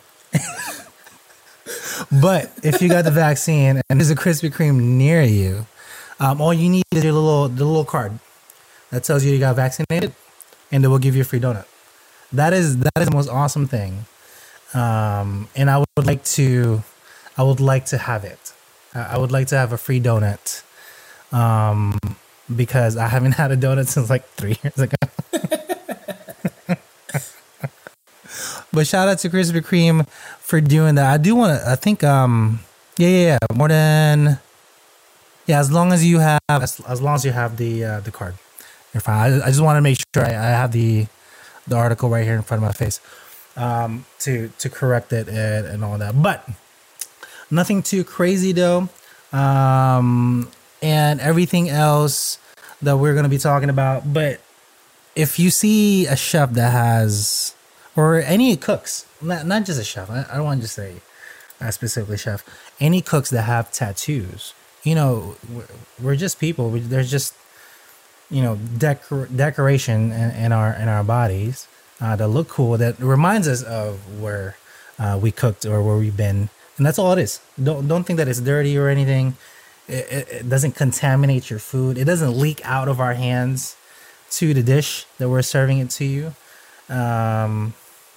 But if you got the vaccine and there's a Krispy Kreme near you, um, all you need is your little the little card that tells you you got vaccinated, and they will give you a free donut. That is that is the most awesome thing. Um, and I would like to. I would like to have it. I would like to have a free donut, um, because I haven't had a donut since like three years ago. But shout out to Krispy Kreme for doing that. I do want to. I think, um, yeah, yeah, yeah, more than, yeah. As long as you have, as, as long as you have the uh, the card, you're fine. I, I just want to make sure I, I have the the article right here in front of my face, um, to to correct it and, and all that. But nothing too crazy though, um, and everything else that we're gonna be talking about. But if you see a chef that has, or any cooks, not not just a chef, I, I don't want to just say uh, specifically chef, any cooks that have tattoos, you know, we're, we're just people. We, there's just, you know, decor, decoration in, in our in our bodies uh, that look cool, that reminds us of where uh, we cooked or where we've been. And that's all it is. Don't don't think that it's dirty or anything. It, it, it doesn't contaminate your food. It doesn't leak out of our hands to the dish that we're serving it to you. Um,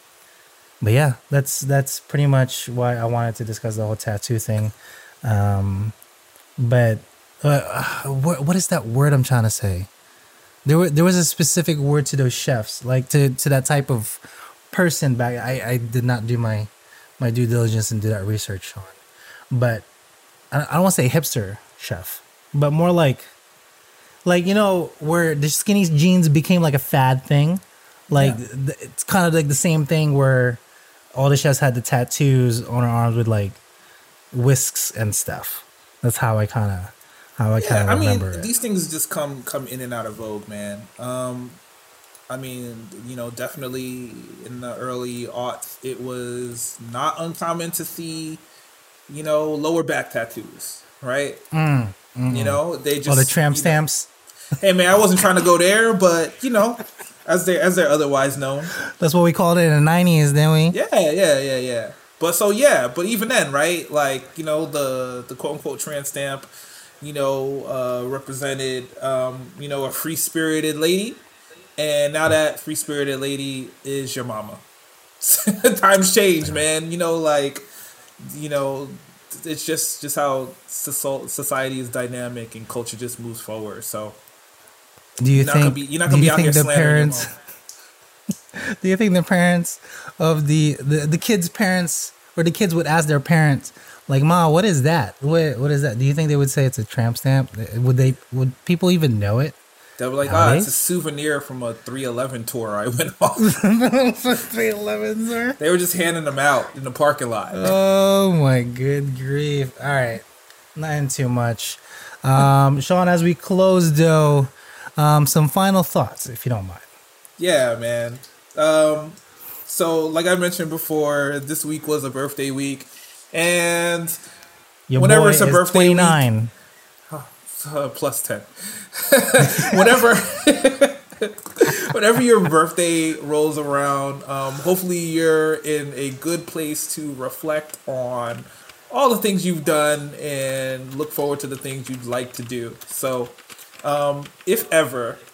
but yeah, that's that's pretty much why I wanted to discuss the whole tattoo thing. Um, but uh, what what is that word I'm trying to say? There were, there was a specific word to those chefs, like to, to that type of person back. I, I did not do my my due diligence and do that research on, but I, I don't want to say hipster chef, but more like, like, you know, where the skinny jeans became like a fad thing. Like yeah. th- it's kind of like the same thing where all the chefs had the tattoos on their arms with like whisks and stuff. That's how I kind of, how I kind of yeah, remember I mean, it. These things just come, come in and out of vogue, man. Um, I mean, you know, definitely in the early aughts, it was not uncommon to see, you know, lower back tattoos, right? Mm, you know, they just... Oh, the tramp you know, stamps? Hey, man, I wasn't trying to go there, but, you know, as they're, as they're otherwise known. That's what we called it in the nineties, didn't we? Yeah, yeah, yeah, yeah. But so, yeah, but even then, right? Like, you know, the, the quote-unquote tramp stamp, you know, uh, represented, um, you know, a free-spirited lady. And now that free-spirited lady is your mama. Times change, man. You know, like, you know, it's just, just how society is dynamic and culture just moves forward. So, do you you're think? Not be, you're not gonna be out here the slandering parents? your mom. Do you think the parents of the, the the kids' parents, or the kids would ask their parents, like, "Ma, what is that? What what is that?" Do you think they would say it's a tramp stamp? Would they? Would people even know it? They were like, ah, oh, it's a souvenir from a three eleven tour I went on. three eleven, sir? They were just handing them out in the parking lot. Oh, my good grief. All right. Not too much. Um, Sean, as we close, though, um, some final thoughts, if you don't mind. Yeah, man. Um, so, like I mentioned before, this week was a birthday week. And Your whenever boy it's a is birthday twenty-nine. week... Uh, plus ten. whenever, whenever your birthday rolls around, um, hopefully you're in a good place to reflect on all the things you've done and look forward to the things you'd like to do. So, um, if ever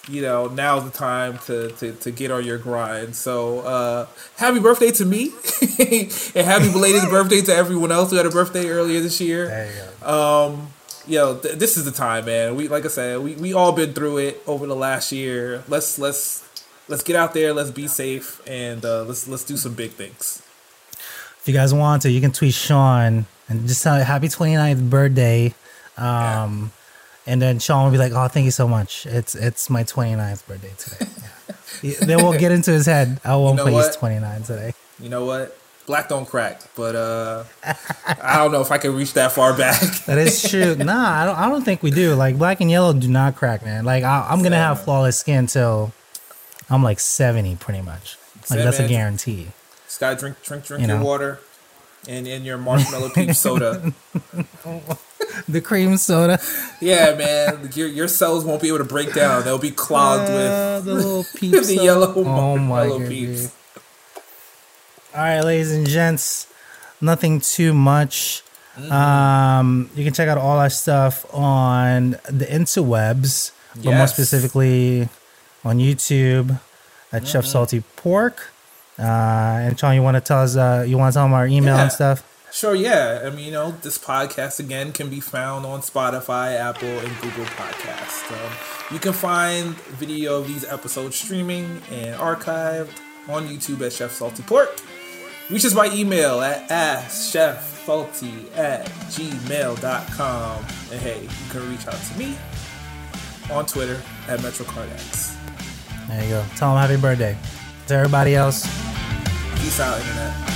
you know, now's the time to, to, to get on your grind. So, uh, happy birthday to me. And happy belated birthday to everyone else who had a birthday earlier this year. There you go. Um, yo, th- this is the time, man. We, like I said, we, we all been through it over the last year. Let's, let's, let's get out there. Let's be safe. And, uh, let's, let's do some big things. If you guys want to, you can tweet Sean and just tell happy twenty-ninth birthday. Um, yeah. And then Sean will be like, "Oh, thank you so much. It's it's my twenty-ninth birthday today." Yeah. Then we'll get into his head. I won't you know play his twenty-nine today. You know what? Black don't crack, but uh, I don't know if I can reach that far back. That is true. Nah, I don't. I don't think we do. Like black and yellow do not crack, man. Like I, I'm gonna have flawless skin till I'm like seventy, pretty much. Like Same, that's man. a guarantee. Just gotta drink, drink, drink you your know? water, and and your marshmallow peach soda. The cream soda. Yeah, man. Your your cells won't be able to break down. They'll be clogged uh, with the little peeps. the yellow oh my yellow peeps. All right, ladies and gents. Nothing too much. Mm-hmm. Um, you can check out all our stuff on the interwebs, but yes. more specifically on YouTube at mm-hmm. Chef Salty Pork. Uh, and Sean, you want to tell us? Uh, you want to tell them our email yeah. and stuff? Sure, yeah. I mean, you know, this podcast, again, can be found on Spotify, Apple, and Google Podcasts. Um, you can find video of these episodes streaming and archived on YouTube at Chef Salty Pork. Reach us by email at askchefsalty at gmail dot com. And hey, you can reach out to me on Twitter at MetroCardX. There you go. Tell them happy birthday. To everybody else. Peace out, Internet.